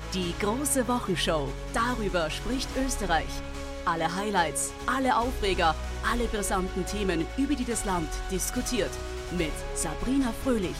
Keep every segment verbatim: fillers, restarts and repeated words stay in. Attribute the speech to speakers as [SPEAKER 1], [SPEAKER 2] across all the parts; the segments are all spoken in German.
[SPEAKER 1] Die große Wochenshow. Darüber spricht Österreich. Alle Highlights, alle Aufreger, alle brisanten Themen, über die das Land diskutiert. Mit Sabrina Fröhlich.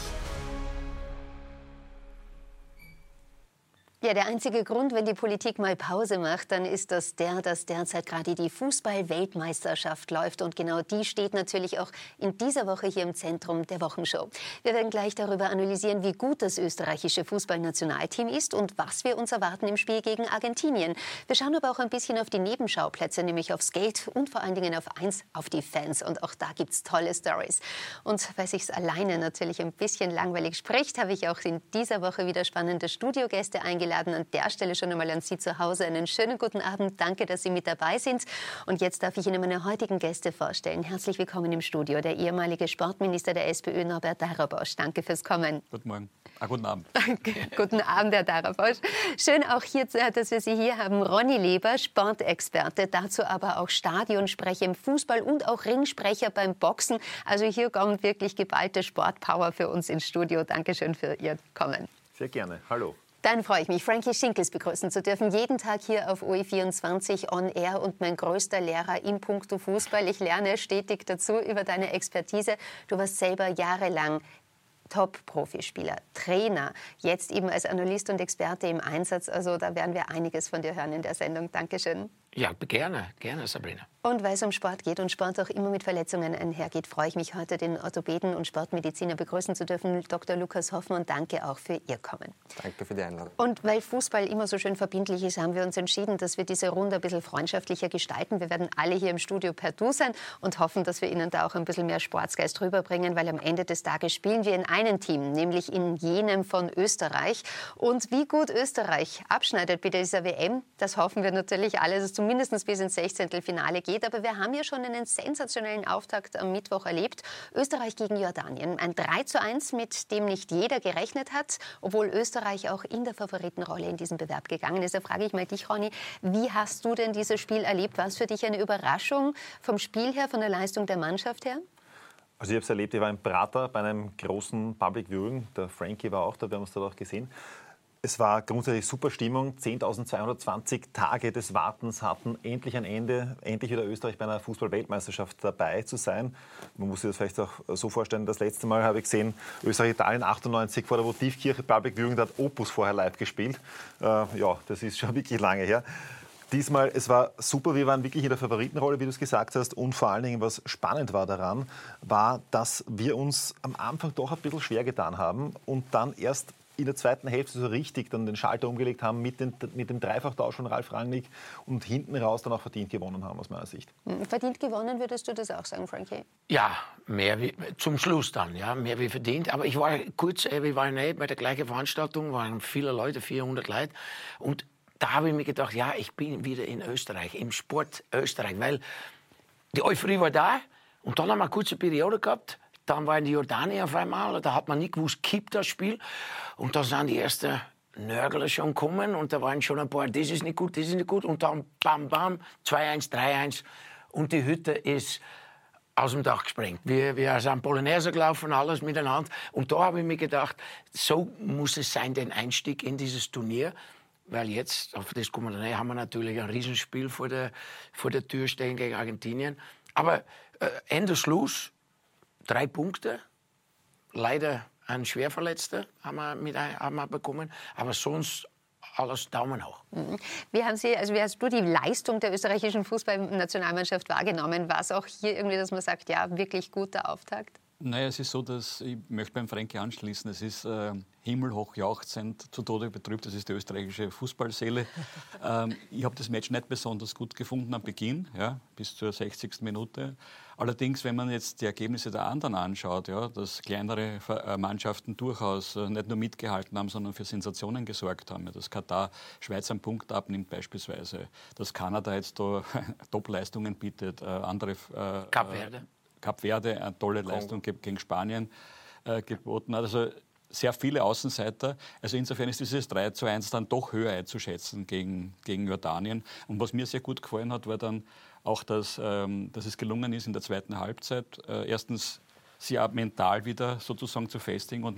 [SPEAKER 2] Ja, der einzige Grund, wenn die Politik mal Pause macht, dann ist das der, dass derzeit gerade die Fußball-Weltmeisterschaft läuft. Und genau die steht natürlich auch in dieser Woche hier im Zentrum der Wochenshow. Wir werden gleich darüber analysieren, wie gut das österreichische Fußballnationalteam ist und was wir uns erwarten im Spiel gegen Argentinien. Wir schauen aber auch ein bisschen auf die Nebenschauplätze, nämlich aufs Geld und vor allen Dingen auf eins, auf die Fans. Und auch da gibt's tolle Stories. Und weil sich's alleine natürlich ein bisschen langweilig spricht, habe ich auch in dieser Woche wieder spannende Studiogäste eingeladen. An der Stelle schon einmal an Sie zu Hause einen schönen guten Abend. Danke, dass Sie mit dabei sind. Und jetzt darf ich Ihnen meine heutigen Gäste vorstellen. Herzlich willkommen im Studio, der ehemalige Sportminister der SPÖ, Norbert Darabosch. Danke fürs Kommen.
[SPEAKER 3] Guten Morgen. Ah, guten Abend.
[SPEAKER 2] Danke. Guten Abend, Herr Darabosch. Schön auch hier, dass wir Sie hier haben. Ronny Leber, Sportexperte, dazu aber auch Stadionsprecher im Fußball und auch Ringsprecher beim Boxen. Also hier kommt wirklich geballte Sportpower für uns ins Studio. Dankeschön für Ihr Kommen.
[SPEAKER 3] Sehr gerne. Hallo.
[SPEAKER 2] Dann freue ich mich, Frankie Schinkels begrüßen zu dürfen. Jeden Tag hier auf O E vierundzwanzig on air und mein größter Lehrer in puncto Fußball. Ich lerne stetig dazu über deine Expertise. Du warst selber jahrelang Top-Profispieler, Trainer, jetzt eben als Analyst und Experte im Einsatz. Also da werden wir einiges von dir hören in der Sendung. Dankeschön.
[SPEAKER 4] Ja, gerne, gerne, Sabrina.
[SPEAKER 2] Und weil es um Sport geht und Sport auch immer mit Verletzungen einhergeht, freue ich mich heute, den Orthopäden und Sportmediziner begrüßen zu dürfen, Doktor Lukas Hoffmann. Danke auch für Ihr Kommen.
[SPEAKER 5] Danke für die Einladung.
[SPEAKER 2] Und weil Fußball immer so schön verbindlich ist, haben wir uns entschieden, dass wir diese Runde ein bisschen freundschaftlicher gestalten. Wir werden alle hier im Studio per Du sein und hoffen, dass wir Ihnen da auch ein bisschen mehr Sportsgeist rüberbringen, weil am Ende des Tages spielen wir in einem Team, nämlich in jenem von Österreich. Und wie gut Österreich abschneidet bei dieser W M, das hoffen wir natürlich alle, dass es zumindest bis ins Sechzehntelfinale geht. Aber wir haben ja schon einen sensationellen Auftakt am Mittwoch erlebt. Österreich gegen Jordanien. Ein drei zu eins, mit dem nicht jeder gerechnet hat, obwohl Österreich auch in der Favoritenrolle in diesen Bewerb gegangen ist. Da frage ich mal dich, Ronny, wie hast du denn dieses Spiel erlebt? War es für dich eine Überraschung vom Spiel her, von der Leistung der Mannschaft her?
[SPEAKER 3] Also ich habe es erlebt, ich war in Prater bei einem großen Public Viewing. Der Frankie war auch da, wir haben uns dort auch gesehen. Es war grundsätzlich super Stimmung. zehntausendzweihundertzwanzig Tage des Wartens hatten endlich ein Ende. Endlich wieder Österreich bei einer Fußball-Weltmeisterschaft dabei zu sein. Man muss sich das vielleicht auch so vorstellen. Das letzte Mal habe ich gesehen, Österreich-Italien achtundneunzig vor der Votivkirche Public Viewing, da hat Opus vorher live gespielt. Äh, ja, das ist schon wirklich lange her. Diesmal, es war super, wir waren wirklich in der Favoritenrolle, wie du es gesagt hast. Und vor allen Dingen, was spannend war daran, war, dass wir uns am Anfang doch ein bisschen schwer getan haben und dann erst in der zweiten Hälfte so richtig dann den Schalter umgelegt haben mit, den, mit dem Dreifachtausch von Ralf Rangnick und hinten raus dann auch verdient gewonnen haben, aus meiner Sicht.
[SPEAKER 2] Verdient gewonnen, würdest du das auch sagen, Frankie?
[SPEAKER 4] Ja, mehr wie, zum Schluss dann, ja, mehr wie verdient. Aber ich war kurz, wir waren nicht bei der gleichen Veranstaltung, waren viele Leute, vierhundert Leute. Und da habe ich mir gedacht, ja, ich bin wieder in Österreich, im Sport Österreich, weil die Euphorie war da und dann haben wir eine kurze Periode gehabt. Dann war in die Jordanien auf einmal, da hat man nicht gewusst, kippt das Spiel. Und da sind die ersten Nörgler schon gekommen und da waren schon ein paar, das ist nicht gut, das ist nicht gut. Und dann bam, bam, zwei eins, drei eins und die Hütte ist aus dem Dach gesprengt. Wir, wir sind Polonaise gelaufen, alles miteinander. Und da habe ich mir gedacht, so muss es sein, den Einstieg in dieses Turnier. Weil jetzt, auf das kommen wir dann, haben wir natürlich ein Riesenspiel vor der, vor der Tür stehen gegen Argentinien. Aber äh, Ende Schluss, drei Punkte, leider ein Schwerverletzter haben wir, mit, haben wir bekommen, aber sonst alles Daumen hoch.
[SPEAKER 2] Wie, haben Sie, also wie hast du die Leistung der österreichischen Fußballnationalmannschaft wahrgenommen? War es auch hier irgendwie, dass man sagt, ja, wirklich guter Auftakt?
[SPEAKER 3] Naja, es ist so, dass ich möchte beim Frankie anschließen, es ist äh, himmelhoch jauchzend, zu Tode betrübt, das ist die österreichische Fußballseele. ähm, ich habe das Match nicht besonders gut gefunden am Beginn, ja, bis zur sechzigsten Minute. Allerdings, wenn man jetzt die Ergebnisse der anderen anschaut, ja, dass kleinere Mannschaften durchaus nicht nur mitgehalten haben, sondern für Sensationen gesorgt haben. Ja, dass Katar Schweiz einen Punkt abnimmt beispielsweise, dass Kanada jetzt da Top-Leistungen bietet, äh, andere... Äh,
[SPEAKER 4] Kap Verde.
[SPEAKER 3] Kap Verde eine tolle Leistung gegen Spanien äh, geboten hat. Also sehr viele Außenseiter. Also insofern ist dieses drei zu eins dann doch höher einzuschätzen gegen, gegen Jordanien. Und was mir sehr gut gefallen hat, war dann auch, dass, ähm, dass es gelungen ist in der zweiten Halbzeit, äh, erstens sie auch mental wieder sozusagen zu festigen und mit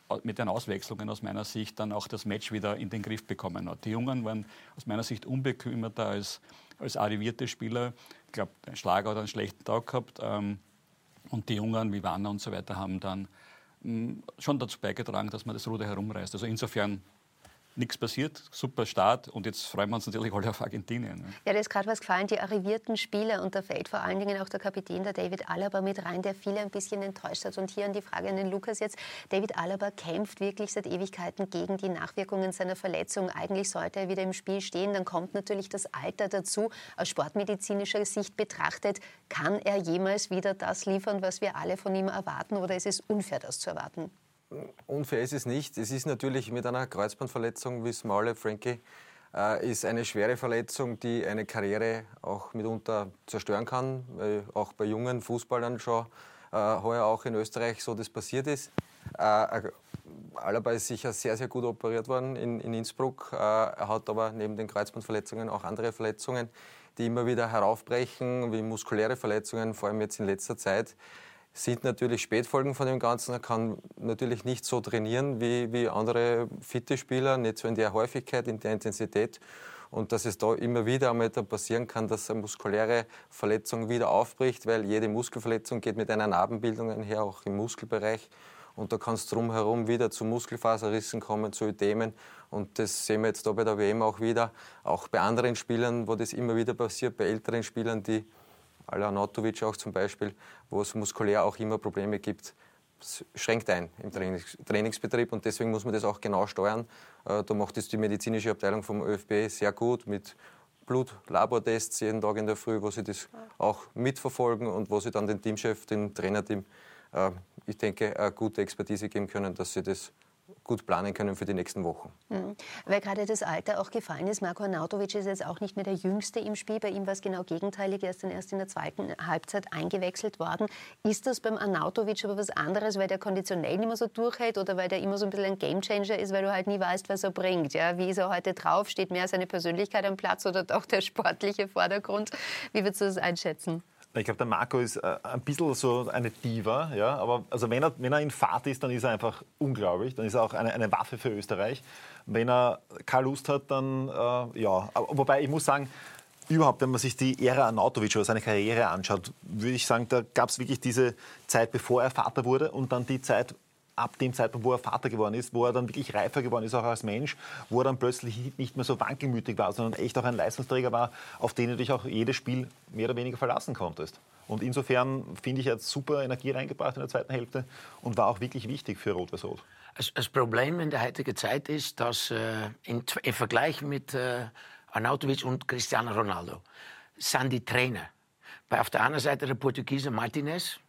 [SPEAKER 5] mit den Auswechslungen aus meiner Sicht dann auch das Match wieder in den Griff bekommen hat. Die Jungen waren aus meiner Sicht unbekümmerter als, als arrivierte Spieler. Ich glaube, der Schlager hat einen schlechten Tag gehabt. Ähm, und die Jungen wie Wanner und so weiter haben dann mh, schon dazu beigetragen, dass man das Ruder herumreißt. Also insofern nichts passiert, super Start und jetzt freuen wir uns natürlich alle auf Argentinien. Ne?
[SPEAKER 2] Ja, da ist gerade was gefallen, die arrivierten Spieler und da fällt vor allen Dingen auch der Kapitän, der David Alaba, mit rein, der viele ein bisschen enttäuscht hat. Und hier an die Frage an den Lukas jetzt. David Alaba kämpft wirklich seit Ewigkeiten gegen die Nachwirkungen seiner Verletzung. Eigentlich sollte er wieder im Spiel stehen. Dann kommt natürlich das Alter dazu. Aus sportmedizinischer Sicht betrachtet, kann er jemals wieder das liefern, was wir alle von ihm erwarten, oder ist es unfair, das zu erwarten?
[SPEAKER 6] Unfair ist es nicht. Es ist natürlich mit einer Kreuzbandverletzung, wissen wir alle, Frankie, äh, ist eine schwere Verletzung, die eine Karriere auch mitunter zerstören kann, weil auch bei jungen Fußballern schon äh, heuer auch in Österreich so das passiert ist. Äh, Alaba ist sicher sehr, sehr gut operiert worden in, in Innsbruck. Äh, er hat aber neben den Kreuzbandverletzungen auch andere Verletzungen, die immer wieder heraufbrechen, wie muskuläre Verletzungen, vor allem jetzt in letzter Zeit. Sind natürlich Spätfolgen von dem Ganzen. Er kann natürlich nicht so trainieren wie, wie andere fitte Spieler, nicht so in der Häufigkeit, in der Intensität. Und dass es da immer wieder einmal passieren kann, dass eine muskuläre Verletzung wieder aufbricht, weil jede Muskelverletzung geht mit einer Narbenbildung einher, auch im Muskelbereich. Und da kann es drumherum wieder zu Muskelfaserrissen kommen, zu Ödemen. Und das sehen wir jetzt da bei der W M auch wieder. Auch bei anderen Spielern, wo das immer wieder passiert, bei älteren Spielern, die à la Arnautovic auch zum Beispiel, wo es muskulär auch immer Probleme gibt. Das schränkt ein im Trainings Trainingsbetrieb und deswegen muss man das auch genau steuern. Äh, da macht es die medizinische Abteilung vom ÖFB sehr gut mit Blut-Labortests jeden Tag in der Früh, wo sie das auch mitverfolgen und wo sie dann den Teamchef, dem Trainerteam, äh, ich denke, eine gute Expertise geben können, dass sie das gut planen können für die nächsten Wochen.
[SPEAKER 2] Mhm. Weil gerade das Alter auch gefallen ist. Marko Arnautovic ist jetzt auch nicht mehr der Jüngste im Spiel. Bei ihm war es genau gegenteilig. Er ist dann erst in der zweiten Halbzeit eingewechselt worden. Ist das beim Arnautovic aber was anderes, weil der konditionell nicht mehr so durchhält oder weil der immer so ein bisschen ein Gamechanger ist, weil du halt nie weißt, was er bringt? Ja? Wie ist er heute drauf? Steht mehr seine Persönlichkeit am Platz oder doch der sportliche Vordergrund? Wie würdest du das einschätzen?
[SPEAKER 3] Ich glaube, der Marco ist äh, ein bisschen so eine Diva, ja, aber also wenn er, wenn er in Fahrt ist, dann ist er einfach unglaublich, dann ist er auch eine, eine Waffe für Österreich. Wenn er keine Lust hat, dann äh, ja, aber, wobei ich muss sagen, überhaupt, wenn man sich die Ära Arnautovic oder seine Karriere anschaut, würde ich sagen, da gab es wirklich diese Zeit, bevor er Vater wurde und dann die Zeit ab dem Zeitpunkt, wo er Vater geworden ist, wo er dann wirklich reifer geworden ist, auch als Mensch, wo er dann plötzlich nicht mehr so wankelmütig war, sondern echt auch ein Leistungsträger war, auf den du dich auch jedes Spiel mehr oder weniger verlassen konntest. Und insofern finde ich, er hat super Energie reingebracht in der zweiten Hälfte und war auch wirklich wichtig für Rot-Weiß-Rot.
[SPEAKER 4] Das Problem in der heutigen Zeit ist, dass äh, in, im Vergleich mit äh, Arnautovic und Cristiano Ronaldo sind die Trainer. Bei auf der anderen Seite der Portugiese Martinez,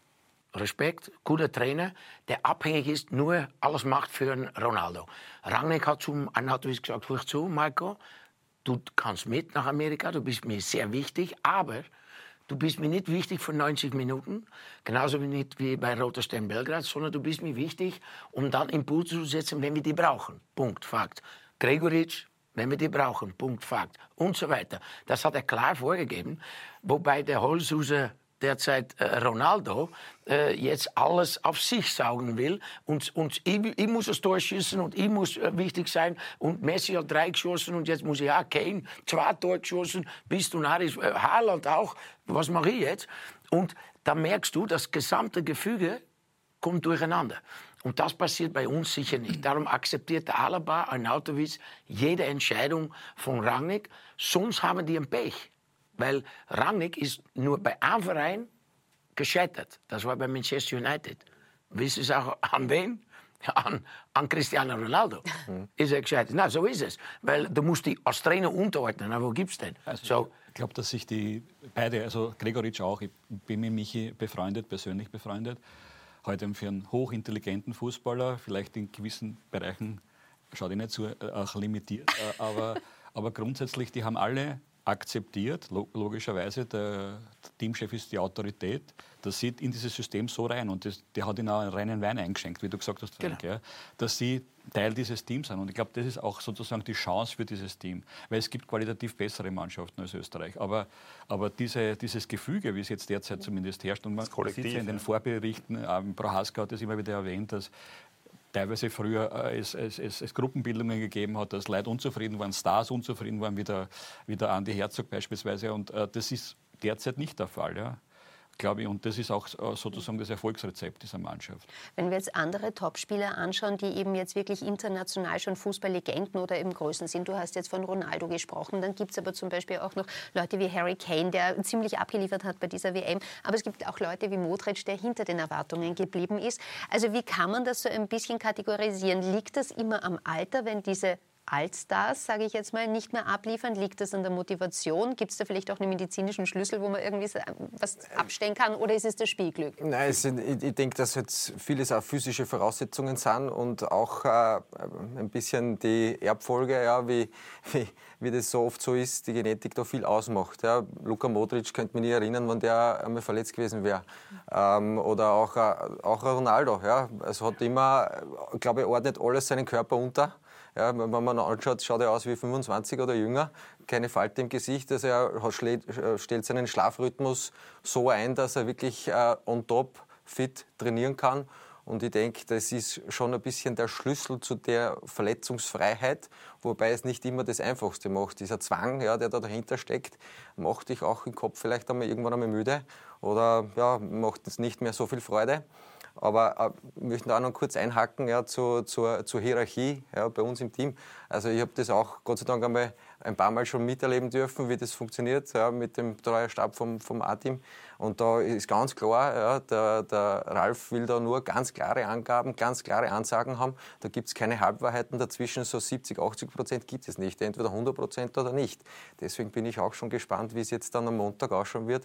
[SPEAKER 4] Respekt, guter Trainer, der abhängig ist, nur alles macht für einen Ronaldo. Rangnick hat zum Arnautovic gesagt, hör zu, Marco, du kannst mit nach Amerika, du bist mir sehr wichtig, aber du bist mir nicht wichtig für neunzig Minuten, genauso wie nicht wie bei Roter Stern Belgrad, sondern du bist mir wichtig, um dann Impulse zu setzen, wenn wir die brauchen. Punkt, Fakt. Gregoritsch, wenn wir die brauchen. Punkt, Fakt. Und so weiter. Das hat er klar vorgegeben, wobei der Holzhuser derzeit äh, Ronaldo äh, jetzt alles auf sich saugen will und, und ich, ich muss das Tor schießen und ich muss äh, wichtig sein und Messi hat drei geschossen und jetzt muss ich, ja, Kane, zwei Tore geschossen, bist du narrisch, äh, Haaland auch, was mache ich jetzt? Und da merkst du, das gesamte Gefüge kommt durcheinander. Und das passiert bei uns sicher nicht. Darum akzeptiert der Alaba, Arnautovic jede Entscheidung von Rangnick, sonst haben die ein Pech. Weil Rangnick ist nur bei einem Verein gescheitert. Das war bei Manchester United. Wissen Sie auch an wen? An, an Cristiano Ronaldo mhm. ist er gescheitert. Na, so ist es. Weil du musst die als Trainer unterordnen. Na, wo gibt's denn?
[SPEAKER 5] Also,
[SPEAKER 4] so.
[SPEAKER 5] Ich glaube, dass sich die beide, also Gregoritsch auch, ich bin mit Michi befreundet, persönlich befreundet, heute für einen hochintelligenten Fußballer, vielleicht in gewissen Bereichen, schaut ich nicht so, auch limitiert, aber, aber grundsätzlich, die haben alle akzeptiert, logischerweise, der Teamchef ist die Autorität, das sieht in dieses System so rein und das, der hat ihnen auch einen reinen Wein eingeschenkt, wie du gesagt hast, Frank, genau. Ja, dass sie Teil dieses Teams sind. Und ich glaube, das ist auch sozusagen die Chance für dieses Team, weil es gibt qualitativ bessere Mannschaften als Österreich. Aber, aber diese, dieses Gefüge, wie es jetzt derzeit zumindest herrscht, und man sieht ja in den Vorberichten, ähm, Prohaska hat das immer wieder erwähnt, dass teilweise früher äh, es, es, es, es Gruppenbildungen gegeben hat, dass Leute unzufrieden waren, Stars unzufrieden waren, wie der, wie der Andi Herzog beispielsweise. Und äh, das ist derzeit nicht der Fall, ja, glaube ich. Und das ist auch sozusagen das Erfolgsrezept dieser Mannschaft.
[SPEAKER 2] Wenn wir jetzt andere Topspieler anschauen, die eben jetzt wirklich international schon Fußballlegenden oder eben Größen sind, du hast jetzt von Ronaldo gesprochen, dann gibt es aber zum Beispiel auch noch Leute wie Harry Kane, der ziemlich abgeliefert hat bei dieser W M, aber es gibt auch Leute wie Modric, der hinter den Erwartungen geblieben ist. Also wie kann man das so ein bisschen kategorisieren? Liegt das immer am Alter, wenn diese Altstars, sage ich jetzt mal, nicht mehr abliefern? Liegt das an der Motivation? Gibt es da vielleicht auch einen medizinischen Schlüssel, wo man irgendwie was abstellen kann? Oder ist es das Spielglück?
[SPEAKER 6] Nein, es, ich, ich denke, dass jetzt vieles auch physische Voraussetzungen sind und auch äh, ein bisschen die Erbfolge, ja, wie, wie, wie das so oft so ist, die Genetik da viel ausmacht. Ja. Luka Modric könnte mich nie erinnern, wenn der einmal verletzt gewesen wäre. Ähm, oder auch, äh, auch Ronaldo. Ja. Also hat immer, glaube ich, ordnet alles seinen Körper unter. Ja, wenn man anschaut, schaut er aus wie fünfundzwanzig oder jünger, keine Falte im Gesicht. Also er hat, stellt seinen Schlafrhythmus so ein, dass er wirklich äh, on top fit trainieren kann. Und ich denke, das ist schon ein bisschen der Schlüssel zu der Verletzungsfreiheit, wobei es nicht immer das Einfachste macht. Dieser Zwang, ja, der da dahinter steckt, macht dich auch im Kopf vielleicht einmal irgendwann einmal müde oder ja, macht es nicht mehr so viel Freude. Aber äh, wir möchten auch noch kurz einhaken, ja, zu, zur, zur Hierarchie, ja, bei uns im Team. Also ich habe das auch Gott sei Dank einmal ein paar Mal schon miterleben dürfen, wie das funktioniert, ja, mit dem Treuerstab vom, vom A-Team. Und da ist ganz klar, ja, der, der Ralf will da nur ganz klare Angaben, ganz klare Ansagen haben. Da gibt es keine Halbwahrheiten dazwischen, so siebzig, achtzig Prozent gibt es nicht, entweder hundert Prozent oder nicht. Deswegen bin ich auch schon gespannt, wie es jetzt dann am Montag ausschauen wird.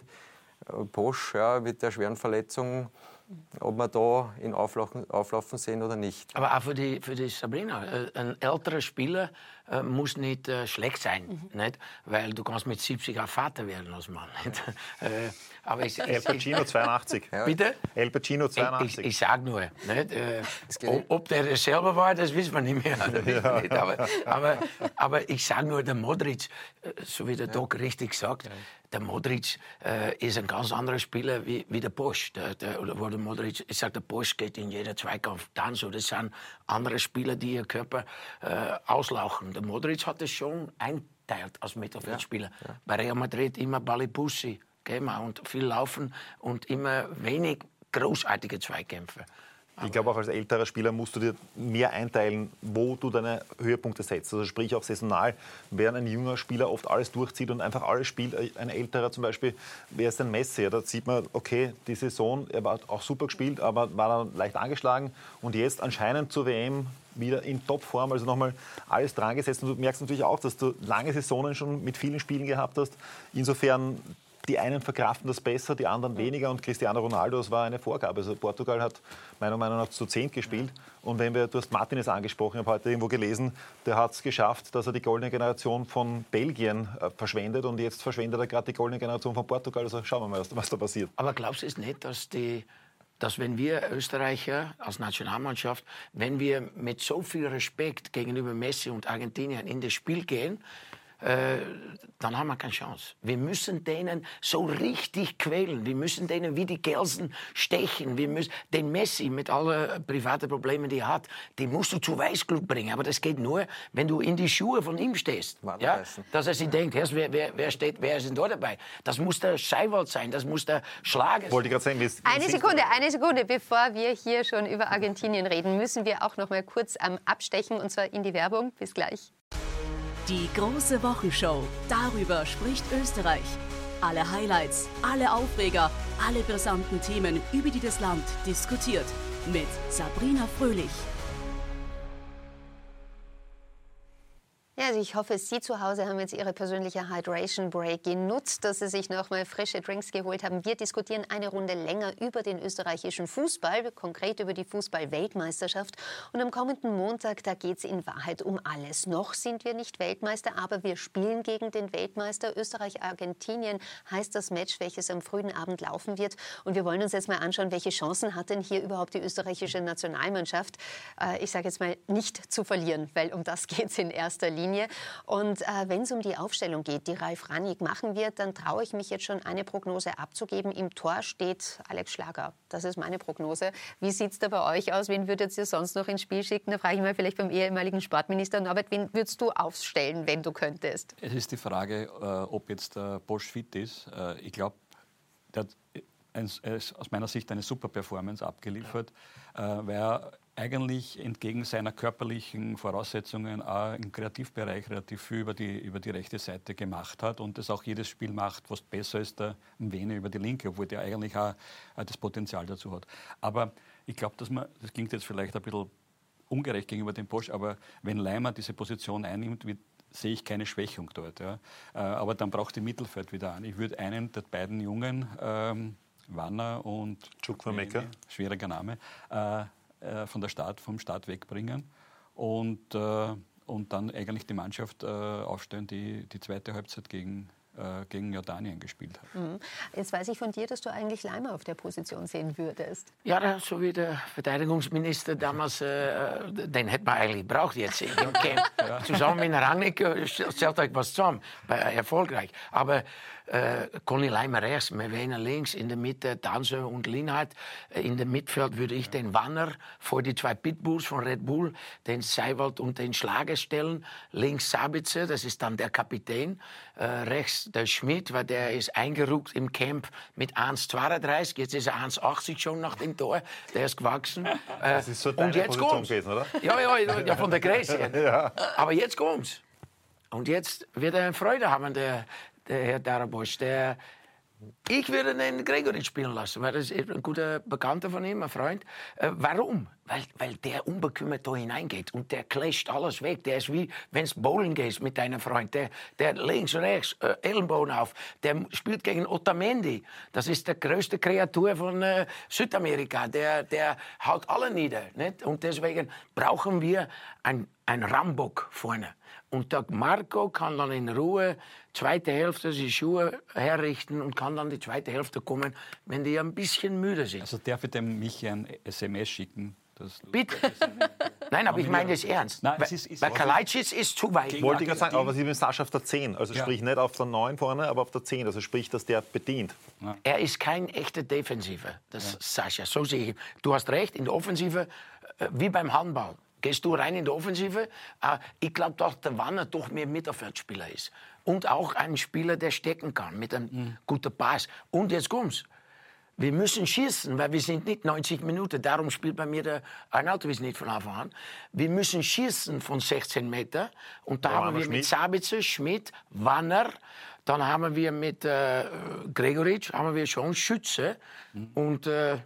[SPEAKER 6] Posch, ja, mit der schweren Verletzung, ob wir da ihn auflaufen, auflaufen sehen oder nicht.
[SPEAKER 4] Aber auch für die, für die Sabrina, ein älterer Spieler äh, muss nicht äh, schlecht sein, mhm. nicht? Weil du kannst mit siebzig auch Vater werden als Mann. Nicht? äh, aber ich,
[SPEAKER 3] El Pacino zweiundachtzig.
[SPEAKER 4] Ja. Bitte?
[SPEAKER 3] El Pacino zweiundachtzig.
[SPEAKER 4] Ich, ich, ich sage nur, nicht? Äh, ob, ob der das selber war, das wissen wir nicht mehr. Ja. Nicht. Aber, aber, aber ich sage nur, der Modric, so wie der Doc ja. richtig sagt, ja. der Modric äh, ist ein ganz anderer Spieler wie, wie der Bosch. Der, der, oder der Modric, ich sage, der Bosch geht in jeder Zweikampf dann so. Das sind andere Spieler, die ihr Körper äh, auslauchen. Der Modric hat das schon einteilt als Mittelfeldspieler. Ja, ja. Bei Real Madrid immer Ballibussi, und viel laufen und immer wenig großartige Zweikämpfe.
[SPEAKER 3] Ich glaube, auch als älterer Spieler musst du dir mehr einteilen, wo du deine Höhepunkte setzt. Also sprich auch saisonal, während ein junger Spieler oft alles durchzieht und einfach alles spielt. Ein älterer zum Beispiel, wer ist ein Messi? Ja, da sieht man, okay, die Saison, er war auch super gespielt, aber war dann leicht angeschlagen. Und jetzt anscheinend zur W M wieder in Topform, also nochmal alles dran gesetzt. Und du merkst natürlich auch, dass du lange Saisonen schon mit vielen Spielen gehabt hast. Insofern, die einen verkraften das besser, die anderen weniger. Und Cristiano Ronaldo, das war eine Vorgabe. Also Portugal hat meiner Meinung nach zu zehnt gespielt. Und wenn wir, du hast Martinez angesprochen, ich habe heute irgendwo gelesen, der hat es geschafft, dass er die goldene Generation von Belgien äh, verschwendet. Und jetzt verschwendet er gerade die goldene Generation von Portugal. Also schauen wir mal, was, was da passiert.
[SPEAKER 4] Aber glaubst du es nicht, dass die... dass wenn wir Österreicher als Nationalmannschaft, wenn wir mit so viel Respekt gegenüber Messi und Argentinien in das Spiel gehen, äh, dann haben wir keine Chance. Wir müssen denen so richtig quälen. Wir müssen denen wie die Gelsen stechen. Wir müssen den Messi mit allen privaten Problemen, die er hat, den musst du zu Weißglut bringen. Aber das geht nur, wenn du in die Schuhe von ihm stehst. Ja? Dass er sich denkt, wer, wer, wer, steht, wer ist denn da dabei? Das muss der Seiwald sein, das muss der Schlager
[SPEAKER 3] Wollte ich
[SPEAKER 4] sein.
[SPEAKER 3] Sagen, wie
[SPEAKER 2] eine Sekunde, eine Sekunde. Bevor wir hier schon über Argentinien reden, müssen wir auch noch mal kurz ähm, abstechen, und zwar in die Werbung. Bis gleich.
[SPEAKER 1] Die große Wochenshow. Darüber spricht Österreich. Alle Highlights, alle Aufreger, alle brisanten Themen, über die das Land diskutiert. Mit Sabrina Fröhlich.
[SPEAKER 2] Ja, also ich hoffe, Sie zu Hause haben jetzt Ihre persönliche Hydration Break genutzt, dass Sie sich noch mal frische Drinks geholt haben. Wir diskutieren eine Runde länger über den österreichischen Fußball, konkret über die Fußball-Weltmeisterschaft. Und am kommenden Montag, da geht es in Wahrheit um alles. Noch sind wir nicht Weltmeister, aber wir spielen gegen den Weltmeister. Österreich-Argentinien heißt das Match, welches am frühen Abend laufen wird. Und wir wollen uns jetzt mal anschauen, welche Chancen hat denn hier überhaupt die österreichische Nationalmannschaft, äh, ich sage jetzt mal, nicht zu verlieren, weil um das geht es in erster Linie. Seitenlinie. Und äh, wenn es um die Aufstellung geht, die Ralf Rangnick machen wird, dann traue ich mich jetzt schon eine Prognose abzugeben. Im Tor steht Alex Schlager. Das ist meine Prognose. Wie sieht es da bei euch aus? Wen würdet ihr sonst noch ins Spiel schicken? Da frage ich mal vielleicht beim ehemaligen Sportminister Norbert, wen würdest du aufstellen, wenn du könntest?
[SPEAKER 5] Es ist die Frage, äh, ob jetzt der Bosz fit ist. Äh, ich glaube, der hat ein, aus meiner Sicht eine super Performance abgeliefert, ja. äh, weil er eigentlich entgegen seiner körperlichen Voraussetzungen auch im Kreativbereich relativ viel über die, über die rechte Seite gemacht hat und das auch jedes Spiel macht, was besser ist, der Vene über die linke, obwohl der eigentlich auch äh, das Potenzial dazu hat. Aber ich glaube, dass man, das klingt jetzt vielleicht ein bisschen ungerecht gegenüber dem Bosz, aber wenn Leimer diese Position einnimmt, wird, sehe ich keine Schwächung dort. Ja. Äh, aber dann braucht die Mittelfeld wieder an. Ich würde einen der beiden Jungen, ähm, Wanner und
[SPEAKER 3] Chukwuemeka,
[SPEAKER 5] schwieriger Name, äh, von der Start, vom Start wegbringen und, äh, und dann eigentlich die Mannschaft äh, aufstellen, die die zweite Halbzeit gegen, äh, gegen Jordanien gespielt hat.
[SPEAKER 2] Mhm. Jetzt weiß ich von dir, dass du eigentlich Leimer auf der Position sehen würdest.
[SPEAKER 4] Ja, so wie der Verteidigungsminister damals, äh, den hätte man eigentlich gebraucht jetzt im Camp. Ja. Zusammen mit Rangnick stellt euch was zusammen, erfolgreich. Aber Äh, Conny Leimer rechts, Mevena links, in der Mitte Danso und Linhardt. In dem Mittelfeld würde ich den Wanner vor die zwei Pitbulls von Red Bull, den Seiwald und den Schlager stellen. Links Sabitzer, das ist dann der Kapitän. Äh, rechts der Schmidt, weil der ist eingerückt im Camp mit eins Komma zweiunddreißig. Jetzt ist er eins Komma achtzig schon nach dem Tor. Der ist gewachsen. Äh,
[SPEAKER 3] das ist so deine
[SPEAKER 4] und jetzt
[SPEAKER 3] Position
[SPEAKER 4] kommt's.
[SPEAKER 3] gewesen, oder?
[SPEAKER 4] Ja, ja, ja, von der Größe.
[SPEAKER 3] Ja.
[SPEAKER 4] Aber jetzt kommt's. Und jetzt wird er Freude haben, der Der Herr Darabos, der ich würde den Gregoritsch spielen lassen, weil das ist ein guter Bekannter von ihm, ein Freund. Äh, warum? Weil, weil der unbekümmert da hineingeht und der clasht alles weg. Der ist wie, wenn du bowlen gehst mit deinem Freund. Der, der links, rechts, äh, Ellenbogen auf. Der spielt gegen Otamendi. Das ist der größte Kreatur von äh, Südamerika. Der, der haut alle nieder. Nicht? Und deswegen brauchen wir ein, ein Rambock vorne. Und der Marco kann dann in Ruhe zweite Hälfte die Schuhe herrichten und kann dann die zweite Hälfte kommen, wenn die ein bisschen müde sind.
[SPEAKER 5] Also darf ich dem Michi ein S M S schicken? Das
[SPEAKER 4] Bitte? Nein, aber ich meine das ernst.
[SPEAKER 5] Nein, es ist, ist
[SPEAKER 4] Weil Kalajdzic ist zu weit.
[SPEAKER 3] Wollte ich gerade sagen, aber was ist mit Sascha auf der zehn? Also
[SPEAKER 5] Ja.
[SPEAKER 3] sprich nicht auf der neun vorne, aber auf der zehn. Also sprich, dass der bedient.
[SPEAKER 4] Er ist kein echter Defensiver, das ja. Sascha. So sehe ich ihn. Du hast recht, in der Offensive, äh, wie beim Handball. Gehst du rein in die Offensive? Äh, ich glaube, dass der Wanner doch mehr Mittelfeldspieler ist. Und auch ein Spieler, der stecken kann mit einem mhm. guten Pass. Und jetzt kommt's. Wir müssen schießen, weil wir sind nicht neunzig Minuten. Darum spielt bei mir der Arnautovic nicht von Anfang an. Wir müssen schießen von sechzehn Meter. Und da ja, haben wir Schmidt. mit Sabitzer, Schmidt, Wanner. Dann haben wir mit äh, Gregoritsch haben wir schon Schütze. Mhm. Und äh,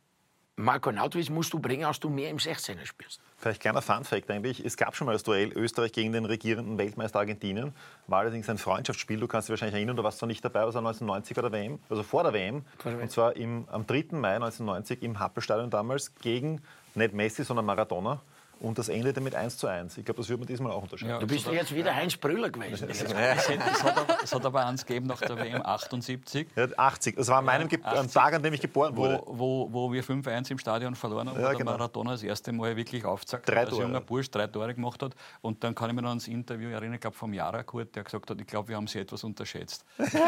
[SPEAKER 4] Marko Arnautovic musst du bringen, als du mehr im sechzehner spielst.
[SPEAKER 3] Vielleicht kleiner Funfact eigentlich. Es gab schon mal das Duell Österreich gegen den regierenden Weltmeister Argentinien. War allerdings ein Freundschaftsspiel. Du kannst dich wahrscheinlich erinnern, du warst zwar nicht dabei, aber es war neunzehnhundertneunzig bei der W M, also vor der W M. Vor der W M. Und zwar im, am dritten Mai neunzehnhundertneunzig im Happelstadion damals gegen nicht Messi, sondern Maradona. Und das endete mit eins zu eins. Ich glaube, das würde man diesmal auch unterscheiden.
[SPEAKER 4] Ja, du bist ja jetzt wieder Heinz Brüller gewesen.
[SPEAKER 5] Es, es, es, hat aber, es hat aber eins gegeben nach der W M achtundsiebzig.
[SPEAKER 3] Ja, achtzig. Das war an meinem Ge am Tag, an dem ich geboren wurde.
[SPEAKER 5] Wo, wo, wo wir fünf eins im Stadion verloren haben, ja, wo der genau. Maradona das erste Mal wirklich aufzeigt, als Tore. junger Bursch drei Tore gemacht hat. Und dann kann ich mich noch ans Interview erinnern, ich glaube vom Jarakurt, der gesagt hat, ich glaube, wir haben sie etwas unterschätzt.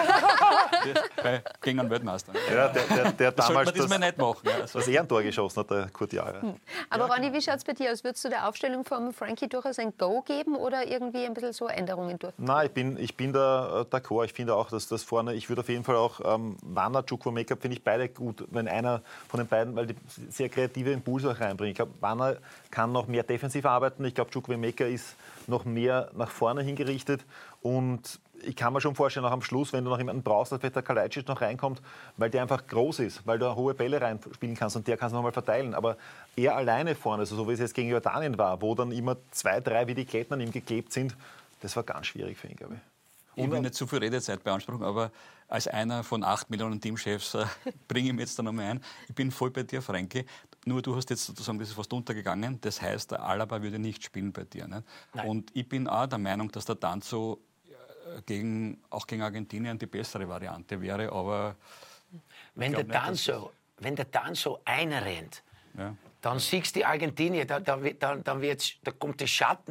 [SPEAKER 5] Bei, gegen einen Weltmeister.
[SPEAKER 3] Ja, der, der, der
[SPEAKER 5] das
[SPEAKER 3] damals
[SPEAKER 5] das, das, nicht machen. Ja, also.
[SPEAKER 3] das Ehrentor geschossen hat, der Kurt Jara.
[SPEAKER 2] Hm. Aber ja, Ronny, wie schaut es bei dir aus? Würdest du der Aufstellung vom Frankie durchaus ein Go geben oder irgendwie ein bisschen so Änderungen durch?
[SPEAKER 3] Nein, ich bin, ich bin da d'accord. Ich finde auch, dass das vorne, ich würde auf jeden Fall auch ähm, Wanner, Chukwuemeka, finde ich beide gut, wenn einer von den beiden, weil die sehr kreative Impulse auch reinbringen. Ich glaube, Wanner kann noch mehr defensiv arbeiten. Ich glaube, Chukwuemeka ist noch mehr nach vorne hingerichtet und ich kann mir schon vorstellen, auch am Schluss, wenn du noch jemanden brauchst, dass vielleicht der Kalajdzic noch reinkommt, weil der einfach groß ist, weil du hohe Bälle reinspielen kannst und der kannst du nochmal verteilen. Aber er alleine vorne, also so wie es jetzt gegen Jordanien war, wo dann immer zwei, drei wie die Ketten an ihm geklebt sind, das war ganz schwierig für ihn, glaube ich.
[SPEAKER 5] Ich will nicht zu viel Redezeit beanspruchen, aber als einer von acht Millionen Teamchefs äh, bringe ich mich jetzt da nochmal ein. Ich bin voll bei dir, Frankie. Nur du hast jetzt sozusagen, das ist fast untergegangen. Das heißt, der Alaba würde nicht spielen bei dir. Nicht? Und ich bin auch der Meinung, dass der Danzo gegen, auch gegen Argentinien die bessere Variante wäre, aber
[SPEAKER 4] wenn der Danzo, wenn der Danzo einrennt, ja. dann siehst du die Argentinier, da, da, da, da, da kommt der Schatten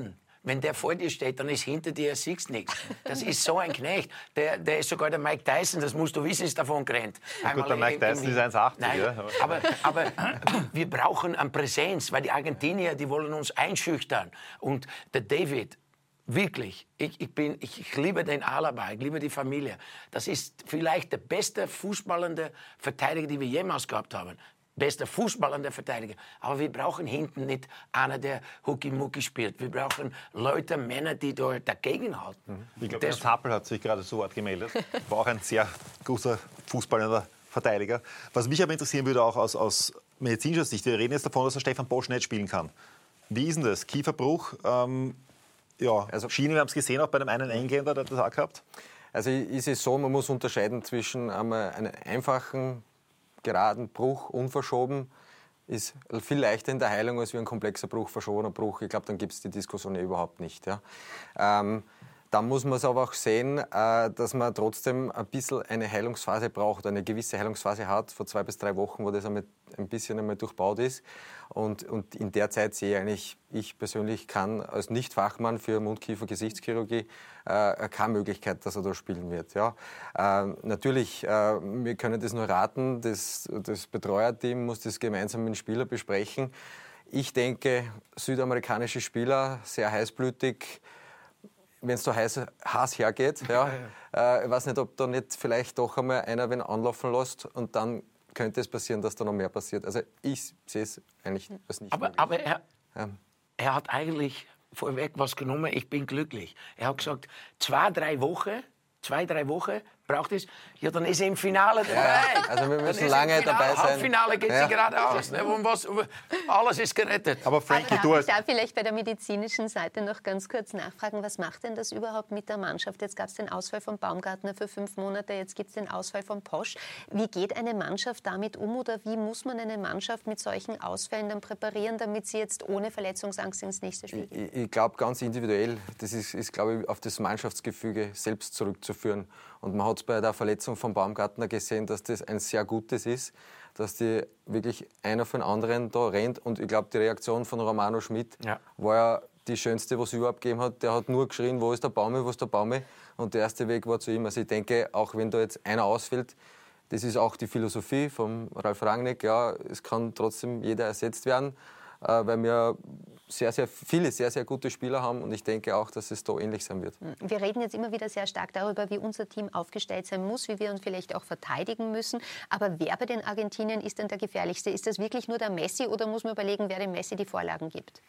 [SPEAKER 4] wenn der vor dir steht, dann ist hinter dir, siehst nichts. Das ist so ein Knecht. Der, der ist sogar der Mike Tyson, das musst du wissen, ist davon gerannt.
[SPEAKER 3] Gut, der Mike Tyson ist eins achtzig.
[SPEAKER 4] Nein,
[SPEAKER 3] ja.
[SPEAKER 4] aber, aber wir brauchen eine Präsenz, weil die Argentinier, die wollen uns einschüchtern. Und der David, wirklich, ich, ich, bin, ich, ich liebe den Alaba, ich liebe die Familie. Das ist vielleicht der beste fußballende Verteidiger, den wir jemals gehabt haben. Bester fußballender Verteidiger. Aber wir brauchen hinten nicht einer, der Hucki-Mucki spielt. Wir brauchen Leute, Männer, die dort dagegenhalten.
[SPEAKER 3] Ich glaube, der Happel hat sich gerade so Wort gemeldet. War auch ein sehr großer fußballender Verteidiger. Was mich aber interessieren würde, auch aus, aus medizinischer Sicht, wir reden jetzt davon, dass der Stefan Bosch nicht spielen kann. Wie ist denn das? Kieferbruch? Ähm, ja, also Schiene, wir haben es gesehen, auch bei dem einen Engländer, der das auch gehabt.
[SPEAKER 6] Also ist es so, man muss unterscheiden zwischen einmal einem einfachen, geraden Bruch, unverschoben, ist viel leichter in der Heilung als wie ein komplexer Bruch, verschobener Bruch. Ich glaube, dann gibt es die Diskussion ja überhaupt nicht. Ja. Ähm, Dann muss man es aber auch sehen, dass man trotzdem ein bisschen eine Heilungsphase braucht, eine gewisse Heilungsphase hat, vor zwei bis drei Wochen, wo das einmal ein bisschen einmal durchbaut ist. Und, und in der Zeit sehe ich eigentlich, ich persönlich kann als Nicht-Fachmann für Mund-Kiefer-Gesichtschirurgie äh, keine Möglichkeit, dass er da spielen wird. Ja. Äh, natürlich, äh, wir können das nur raten, das, das Betreuerteam muss das gemeinsam mit dem Spieler besprechen. Ich denke, südamerikanische Spieler, sehr heißblütig, wenn es so heiß, heiß hergeht. Ja. Äh, ich weiß nicht, ob da nicht vielleicht doch einmal einer wen anlaufen lässt und dann könnte es passieren, dass da noch mehr passiert. Also ich sehe es eigentlich als nicht
[SPEAKER 4] aber, aber er, ja. er hat eigentlich vorweg was genommen, ich bin glücklich. Er hat gesagt, zwei, drei Wochen, zwei, drei Wochen braucht es, ja, dann ist er im Finale dabei.
[SPEAKER 6] Ja, also wir müssen lange dabei sein.
[SPEAKER 4] Halbfinale geht ja. sie gerade aus. Ne? Und was, alles ist gerettet.
[SPEAKER 3] Aber Frankie,
[SPEAKER 2] Aber
[SPEAKER 3] du
[SPEAKER 2] darf ich da vielleicht bei der medizinischen Seite noch ganz kurz nachfragen, was macht denn das überhaupt mit der Mannschaft? Jetzt gab es den Ausfall von Baumgartner für fünf Monate, jetzt gibt es den Ausfall von Posch. Wie geht eine Mannschaft damit um oder wie muss man eine Mannschaft mit solchen Ausfällen dann präparieren, damit sie jetzt ohne Verletzungsangst ins nächste Spiel geht?
[SPEAKER 6] Ich, ich glaube ganz individuell, das ist, ist glaube ich, auf das Mannschaftsgefüge selbst zurückzuführen. Und man hat es bei der Verletzung von Baumgartner gesehen, dass das ein sehr gutes ist, dass die wirklich einer von anderen da rennt. Und ich glaube, die Reaktion von Romano Schmidt ja. war ja die schönste, was es überhaupt gegeben hat. Der hat nur geschrien, wo ist der Baume, wo ist der Baume? Und der erste Weg war zu ihm. Also ich denke, auch wenn da jetzt einer ausfällt, das ist auch die Philosophie von Ralf Rangnick. Ja, es kann trotzdem jeder ersetzt werden, weil wir sehr, sehr viele, sehr, sehr gute Spieler haben und ich denke auch, dass es da ähnlich sein wird.
[SPEAKER 2] Wir reden jetzt immer wieder sehr stark darüber, wie unser Team aufgestellt sein muss, wie wir uns vielleicht auch verteidigen müssen. Aber wer bei den Argentiniern ist denn der gefährlichste? Ist das wirklich nur der Messi oder muss man überlegen, wer dem Messi die Vorlagen gibt?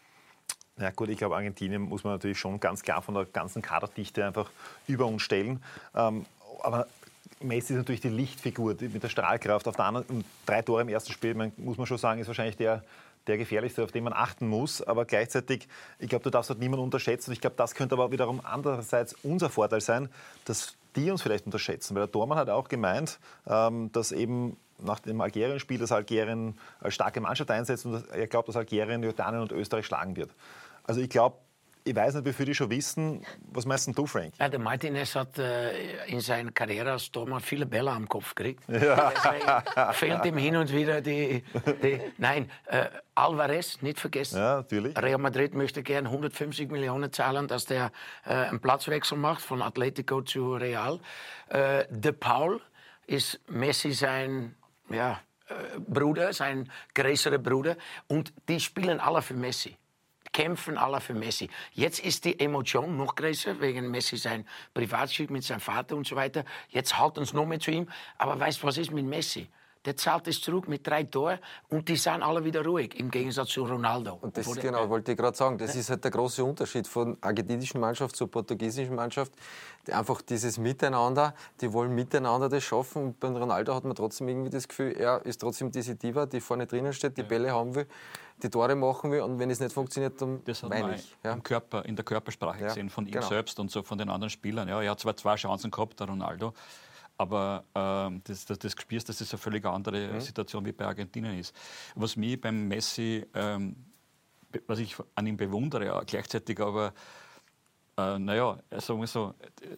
[SPEAKER 3] Ja gut, ich glaube, Argentinien muss man natürlich schon ganz klar von der ganzen Kaderdichte einfach über uns stellen. Ähm, aber Messi ist natürlich die Lichtfigur die mit der Strahlkraft. Auf der anderen, drei Tore im ersten Spiel, man, muss man schon sagen, ist wahrscheinlich der der gefährlichste, auf den man achten muss. Aber gleichzeitig, ich glaube, du darfst dort niemanden unterschätzen. Und ich glaube, das könnte aber wiederum andererseits unser Vorteil sein, dass die uns vielleicht unterschätzen. Weil der Thormann hat auch gemeint, ähm, dass eben nach dem Algerien-Spiel das Algerien als starke Mannschaft einsetzt und er glaubt, dass Algerien, Jordanien und Österreich schlagen wird. Also ich glaube, ich weiß nicht, wie viele die schon wissen. Was meinst du, Frank?
[SPEAKER 4] Ja, der Martinez hat äh, in seiner Karriere als Tormann viele Bälle am Kopf gekriegt.
[SPEAKER 3] Ja.
[SPEAKER 4] Deswegen fehlt ihm hin und wieder die... die nein, äh, Alvarez, nicht vergessen.
[SPEAKER 3] Ja, natürlich.
[SPEAKER 4] Real Madrid möchte gern hundertfünfzig Millionen zahlen, dass der äh, einen Platzwechsel macht von Atletico zu Real. Äh, De Paul ist Messi sein... Ja, äh, Bruder, sein größerer Bruder. Und die spielen alle für Messi. Kämpfen alle für Messi. Jetzt ist die Emotion noch größer, wegen Messi sein Privatschiff mit seinem Vater und so weiter. Jetzt halten sie noch mehr zu ihm. Aber weißt du, was ist mit Messi? Der zahlt es zurück mit drei Toren und die sind alle wieder ruhig, im Gegensatz zu Ronaldo.
[SPEAKER 6] Und das ist genau, wollte ich gerade sagen, das ist halt der große Unterschied von argentinischen Mannschaft zur portugiesischen Mannschaft. Die einfach dieses Miteinander, die wollen miteinander das schaffen. Und bei Ronaldo hat man trotzdem irgendwie das Gefühl, er ist trotzdem diese Diva, die vorne drinnen steht, die Bälle haben will, die Tore machen will und wenn es nicht funktioniert, dann
[SPEAKER 5] das hat
[SPEAKER 6] meine
[SPEAKER 5] man
[SPEAKER 6] ich. Ja.
[SPEAKER 5] Im Körper, in der Körpersprache
[SPEAKER 6] ja,
[SPEAKER 5] gesehen, von ihm
[SPEAKER 6] genau.
[SPEAKER 5] selbst und so von den anderen Spielern. Ja, er hat zwar zwei Chancen gehabt, der Ronaldo, aber ähm, das, das, das spürst, dass das eine völlig andere mhm. Situation wie bei Argentinien ist. Was mich beim Messi, ähm, was ich an ihm bewundere, ja, gleichzeitig aber, äh, naja, sagen wir so,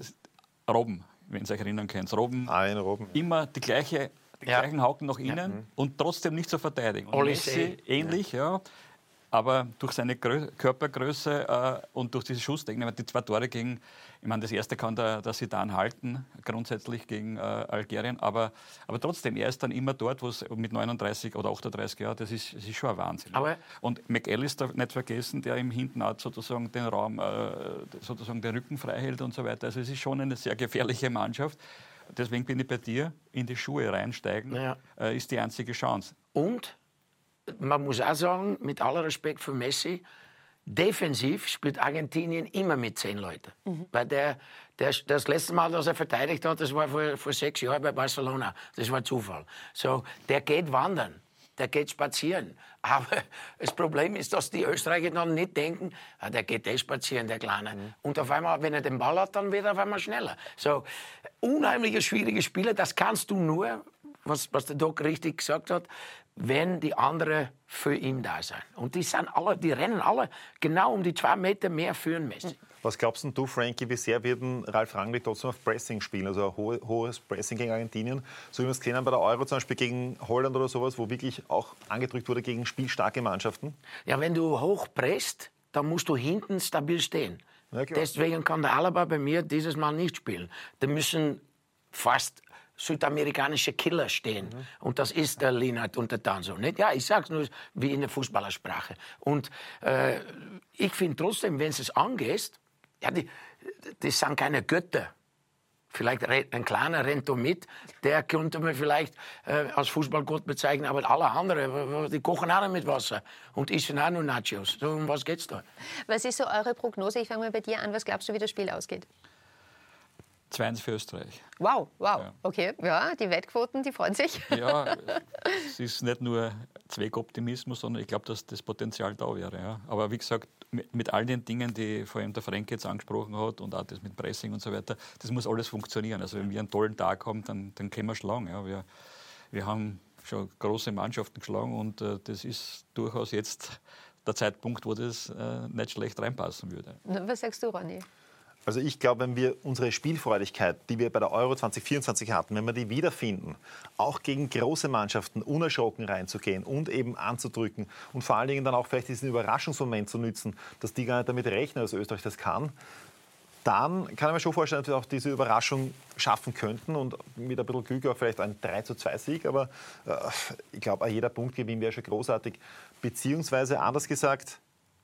[SPEAKER 5] Robben, wenn ihr euch erinnern könnt. Robben,
[SPEAKER 3] Ein Robben.
[SPEAKER 5] immer die gleiche, die
[SPEAKER 4] ja.
[SPEAKER 5] gleichen Haken nach innen
[SPEAKER 4] ja.
[SPEAKER 5] und trotzdem nicht zu verteidigen. Und
[SPEAKER 4] Olise.
[SPEAKER 5] Messi ähnlich, ja. ja. aber durch seine Grö Körpergröße äh, und durch diese Schusstechnik, die zwei Tore gegen, ich meine, das erste kann der, der Zidane halten, grundsätzlich gegen äh, Algerien, aber, aber trotzdem, er ist dann immer dort, wo es mit neununddreißig oder achtunddreißig Jahren, das ist, das ist schon ein Wahnsinn.
[SPEAKER 4] Aber
[SPEAKER 5] und McAllister nicht vergessen, der ihm hinten auch sozusagen den Raum, äh, sozusagen den Rücken frei hält und so weiter. Also es ist schon eine sehr gefährliche Mannschaft. Deswegen bin ich bei dir, in die Schuhe reinsteigen,
[SPEAKER 4] ja.
[SPEAKER 5] äh, ist die einzige Chance.
[SPEAKER 4] Und man muss auch sagen, mit aller Respekt für Messi, defensiv spielt Argentinien immer mit zehn Leuten. Mhm. Weil der, der, das letzte Mal, dass er verteidigt hat, das war vor, vor sechs Jahren bei Barcelona. Das war Zufall. So, der geht wandern, der geht spazieren. Aber das Problem ist, dass die Österreicher dann nicht denken, ah, der geht eh spazieren, der Kleine. Mhm. Und auf einmal, wenn er den Ball hat, dann wird er auf einmal schneller. So, unheimliche, schwierige Spiele, das kannst du nur, was, was der Doc richtig gesagt hat, wenn die anderen für ihn da sind. Und die, sind alle, die rennen alle genau um die zwei Meter mehr für ihn Messi.
[SPEAKER 3] Was glaubst du, Frankie, wie sehr wird Ralf Rangnick trotzdem auf Pressing spielen? Also ein ho hohes Pressing gegen Argentinien, so wie wir es gesehen haben bei der Euro zum Beispiel gegen Holland oder sowas, wo wirklich auch angedrückt wurde gegen spielstarke Mannschaften?
[SPEAKER 4] Ja, wenn du hoch presst, dann musst du hinten stabil stehen. Ja, deswegen kann der Alaba bei mir dieses Mal nicht spielen. Da müssen fast südamerikanische Killer stehen. Mhm. Und das ist der Lienhardt und der Tanso. Nicht? Ja, ich sage es nur wie in der Fußballersprache. Und äh, ich finde trotzdem, wenn es angeht, ja, die, das sind keine Götter. Vielleicht ein kleiner rennt da mit, der könnte man vielleicht äh, als Fußballgott bezeichnen, aber alle anderen, die kochen auch nicht mit Wasser und essen auch nur Nachos. So, um was geht's da?
[SPEAKER 2] Was ist so eure Prognose? Ich fange mal bei dir an. Was glaubst du, wie das Spiel ausgeht?
[SPEAKER 5] zwei eins für Österreich.
[SPEAKER 2] Wow, wow. Ja. Okay, ja, die Wettquoten, die freuen sich.
[SPEAKER 5] Ja, es ist nicht nur Zweckoptimismus, sondern ich glaube, dass das Potenzial da wäre. Ja. Aber wie gesagt, mit, mit all den Dingen, die vor allem der Frank jetzt angesprochen hat und auch das mit Pressing und so weiter, das muss alles funktionieren. Also wenn wir einen tollen Tag haben, dann, dann können wir schlagen. Ja. Wir, wir haben schon große Mannschaften geschlagen und äh, das ist durchaus jetzt der Zeitpunkt, wo das äh, nicht schlecht reinpassen würde.
[SPEAKER 2] Was sagst du, Ronny?
[SPEAKER 3] Also ich glaube, wenn wir unsere Spielfreudigkeit, die wir bei der Euro zwanzig vierundzwanzig hatten, wenn wir die wiederfinden, auch gegen große Mannschaften unerschrocken reinzugehen und eben anzudrücken und vor allen Dingen dann auch vielleicht diesen Überraschungsmoment zu nützen, dass die gar nicht damit rechnen, dass Österreich das kann, dann kann ich mir schon vorstellen, dass wir auch diese Überraschung schaffen könnten und mit ein bisschen Glück auch vielleicht ein drei zu zwei Sieg. Aber äh, ich glaube, jeder Punktgewinn wäre schon großartig. Beziehungsweise, anders gesagt,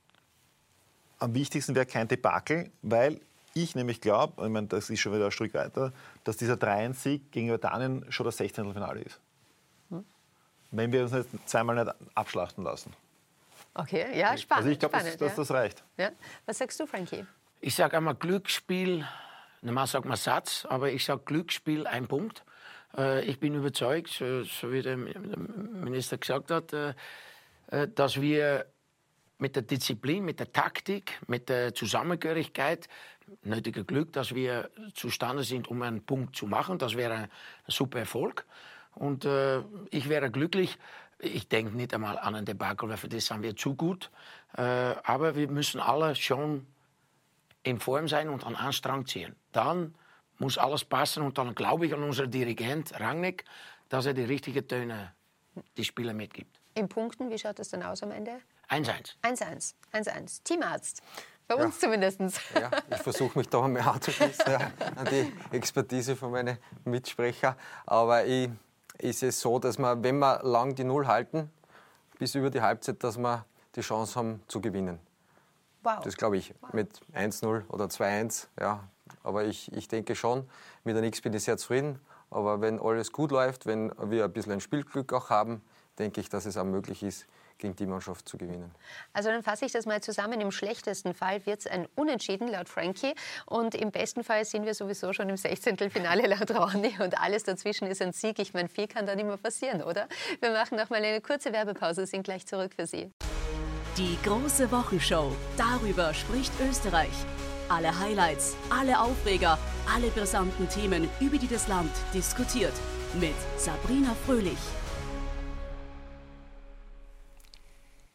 [SPEAKER 3] am wichtigsten wäre kein Debakel, weil ich nämlich glaube, ich meine, das ist schon wieder ein Stück weiter, dass dieser drei eins Sieg gegen Jordanien schon das Sechzehntelfinale ist. Hm? Wenn wir uns jetzt zweimal nicht abschlachten lassen.
[SPEAKER 2] Okay, ja, spannend.
[SPEAKER 3] Also ich glaube, dass, dass
[SPEAKER 2] ja.
[SPEAKER 3] das reicht.
[SPEAKER 2] Ja. Was sagst du, Frankie?
[SPEAKER 4] Ich sage einmal Glücksspiel, normal sagt man Satz, aber ich sage Glücksspiel, ein Punkt. Äh, ich bin überzeugt, so, so wie der Minister gesagt hat, äh, dass wir mit der Disziplin, mit der Taktik, mit der Zusammengehörigkeit, nötiger Glück, dass wir zustande sind, um einen Punkt zu machen. Das wäre ein super Erfolg. Und äh, ich wäre glücklich. Ich denke nicht einmal an ein Debakel, weil für das sind wir zu gut. Äh, aber wir müssen alle schon in Form sein und an Anstrang ziehen. Dann muss alles passen und dann glaube ich an unseren Dirigent Rangnick, dass er die richtigen Töne die Spieler mitgibt.
[SPEAKER 2] In Punkten, wie schaut das dann aus am Ende?
[SPEAKER 4] eins eins.
[SPEAKER 2] eins eins. eins eins. Teamarzt. Bei uns ja. zumindest.
[SPEAKER 6] Ja, ich versuche mich da einmal anzuschließen ja, an die Expertise von meinen Mitsprechern. Aber ich, ist es so, dass wir, wenn wir lang die Null halten, bis über die Halbzeit, dass wir die Chance haben zu gewinnen.
[SPEAKER 2] Wow.
[SPEAKER 6] Das glaube ich. Wow. Mit eins null oder zwei eins. Ja. Aber ich, ich denke schon, mit der X bin ich sehr zufrieden. Aber wenn alles gut läuft, wenn wir ein bisschen ein Spielglück auch haben, denke ich, dass es auch möglich ist, gegen die Mannschaft zu gewinnen.
[SPEAKER 2] Also dann fasse ich das mal zusammen. Im schlechtesten Fall wird es ein Unentschieden laut Frankie und im besten Fall sind wir sowieso schon im Sechzehntelfinale laut Ronny und alles dazwischen ist ein Sieg. Ich meine, viel kann dann immer passieren, oder? Wir machen noch mal eine kurze Werbepause, sind gleich zurück für Sie.
[SPEAKER 1] Die große Wochenshow. Darüber spricht Österreich. Alle Highlights, alle Aufreger, alle brisanten Themen, über die das Land diskutiert. Mit Sabrina Fröhlich.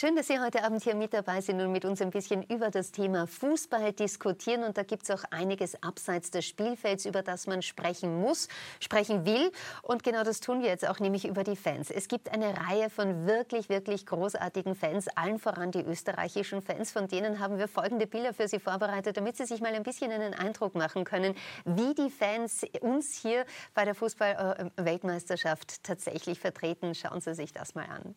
[SPEAKER 2] Schön, dass Sie heute Abend hier mit dabei sind und mit uns ein bisschen über das Thema Fußball diskutieren. Und da gibt es auch einiges abseits des Spielfelds, über das man sprechen muss, sprechen will. Und genau das tun wir jetzt auch, nämlich über die Fans. Es gibt eine Reihe von wirklich, wirklich großartigen Fans, allen voran die österreichischen Fans. Von denen haben wir folgende Bilder für Sie vorbereitet, damit Sie sich mal ein bisschen einen Eindruck machen können, wie die Fans uns hier bei der Fußball-Weltmeisterschaft tatsächlich vertreten. Schauen Sie sich das mal an.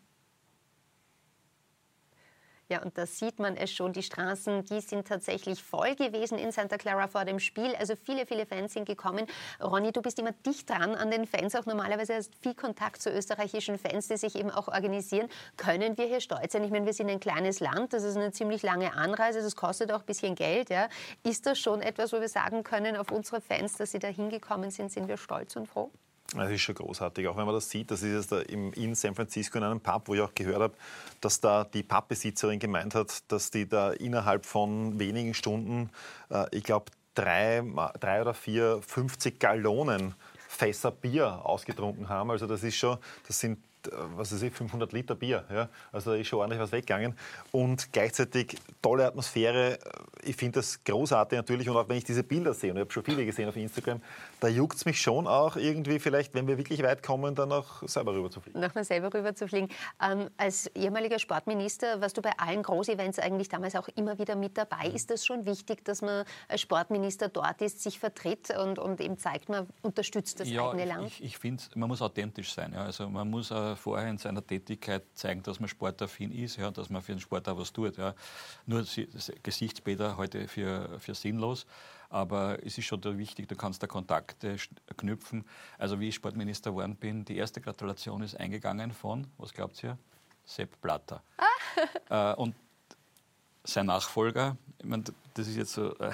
[SPEAKER 2] Ja, und da sieht man es schon, die Straßen, die sind tatsächlich voll gewesen in Santa Clara vor dem Spiel. Also viele, viele Fans sind gekommen. Ronny, du bist immer dicht dran an den Fans, auch normalerweise hast viel Kontakt zu österreichischen Fans, die sich eben auch organisieren. Können wir hier stolz sein? Ich meine, wir sind ein kleines Land, das ist eine ziemlich lange Anreise, das kostet auch ein bisschen Geld. Ja. Ist das schon etwas, wo wir sagen können auf unsere Fans, dass sie da hingekommen sind, sind wir stolz und froh?
[SPEAKER 3] Das ist schon großartig, auch wenn man das sieht. Das ist jetzt da im, in San Francisco in einem Pub, wo ich auch gehört habe, dass da die Pubbesitzerin gemeint hat, dass die da innerhalb von wenigen Stunden, äh, ich glaube, drei, drei oder vier fünfzig Gallonen Fässer Bier ausgetrunken haben. Also das ist schon, das sind was weiß ich, fünfhundert Liter Bier. Ja? Also da ist schon ordentlich was weggegangen. Und gleichzeitig tolle Atmosphäre. Ich finde das großartig natürlich. Und auch wenn ich diese Bilder sehe, und ich habe schon viele gesehen auf Instagram, da juckt es mich schon auch irgendwie vielleicht, wenn wir wirklich weit kommen, dann auch selber rüber zu fliegen.
[SPEAKER 2] Nochmal selber rüber zu fliegen. Ähm, als ehemaliger Sportminister warst du bei allen Großevents eigentlich damals auch immer wieder mit dabei. Ist das schon wichtig, dass man als Sportminister dort ist, sich vertritt und, und eben zeigt, man unterstützt das
[SPEAKER 5] ja,
[SPEAKER 2] eigene Land?
[SPEAKER 5] Ich, ich finde, man muss authentisch sein. Ja. Also man muss äh, vorher in seiner Tätigkeit zeigen, dass man sportaffin ist, ja, dass man für den Sport auch was tut. Ja. Nur Gesichtsbilder heute für, für sinnlos, aber es ist schon wichtig, du kannst da Kontakte knüpfen. Also wie ich Sportminister geworden bin, die erste Gratulation ist eingegangen von, was glaubt ihr? Sepp Blatter. Ah. Äh, und sein Nachfolger, ich meine, das ist jetzt so... Äh,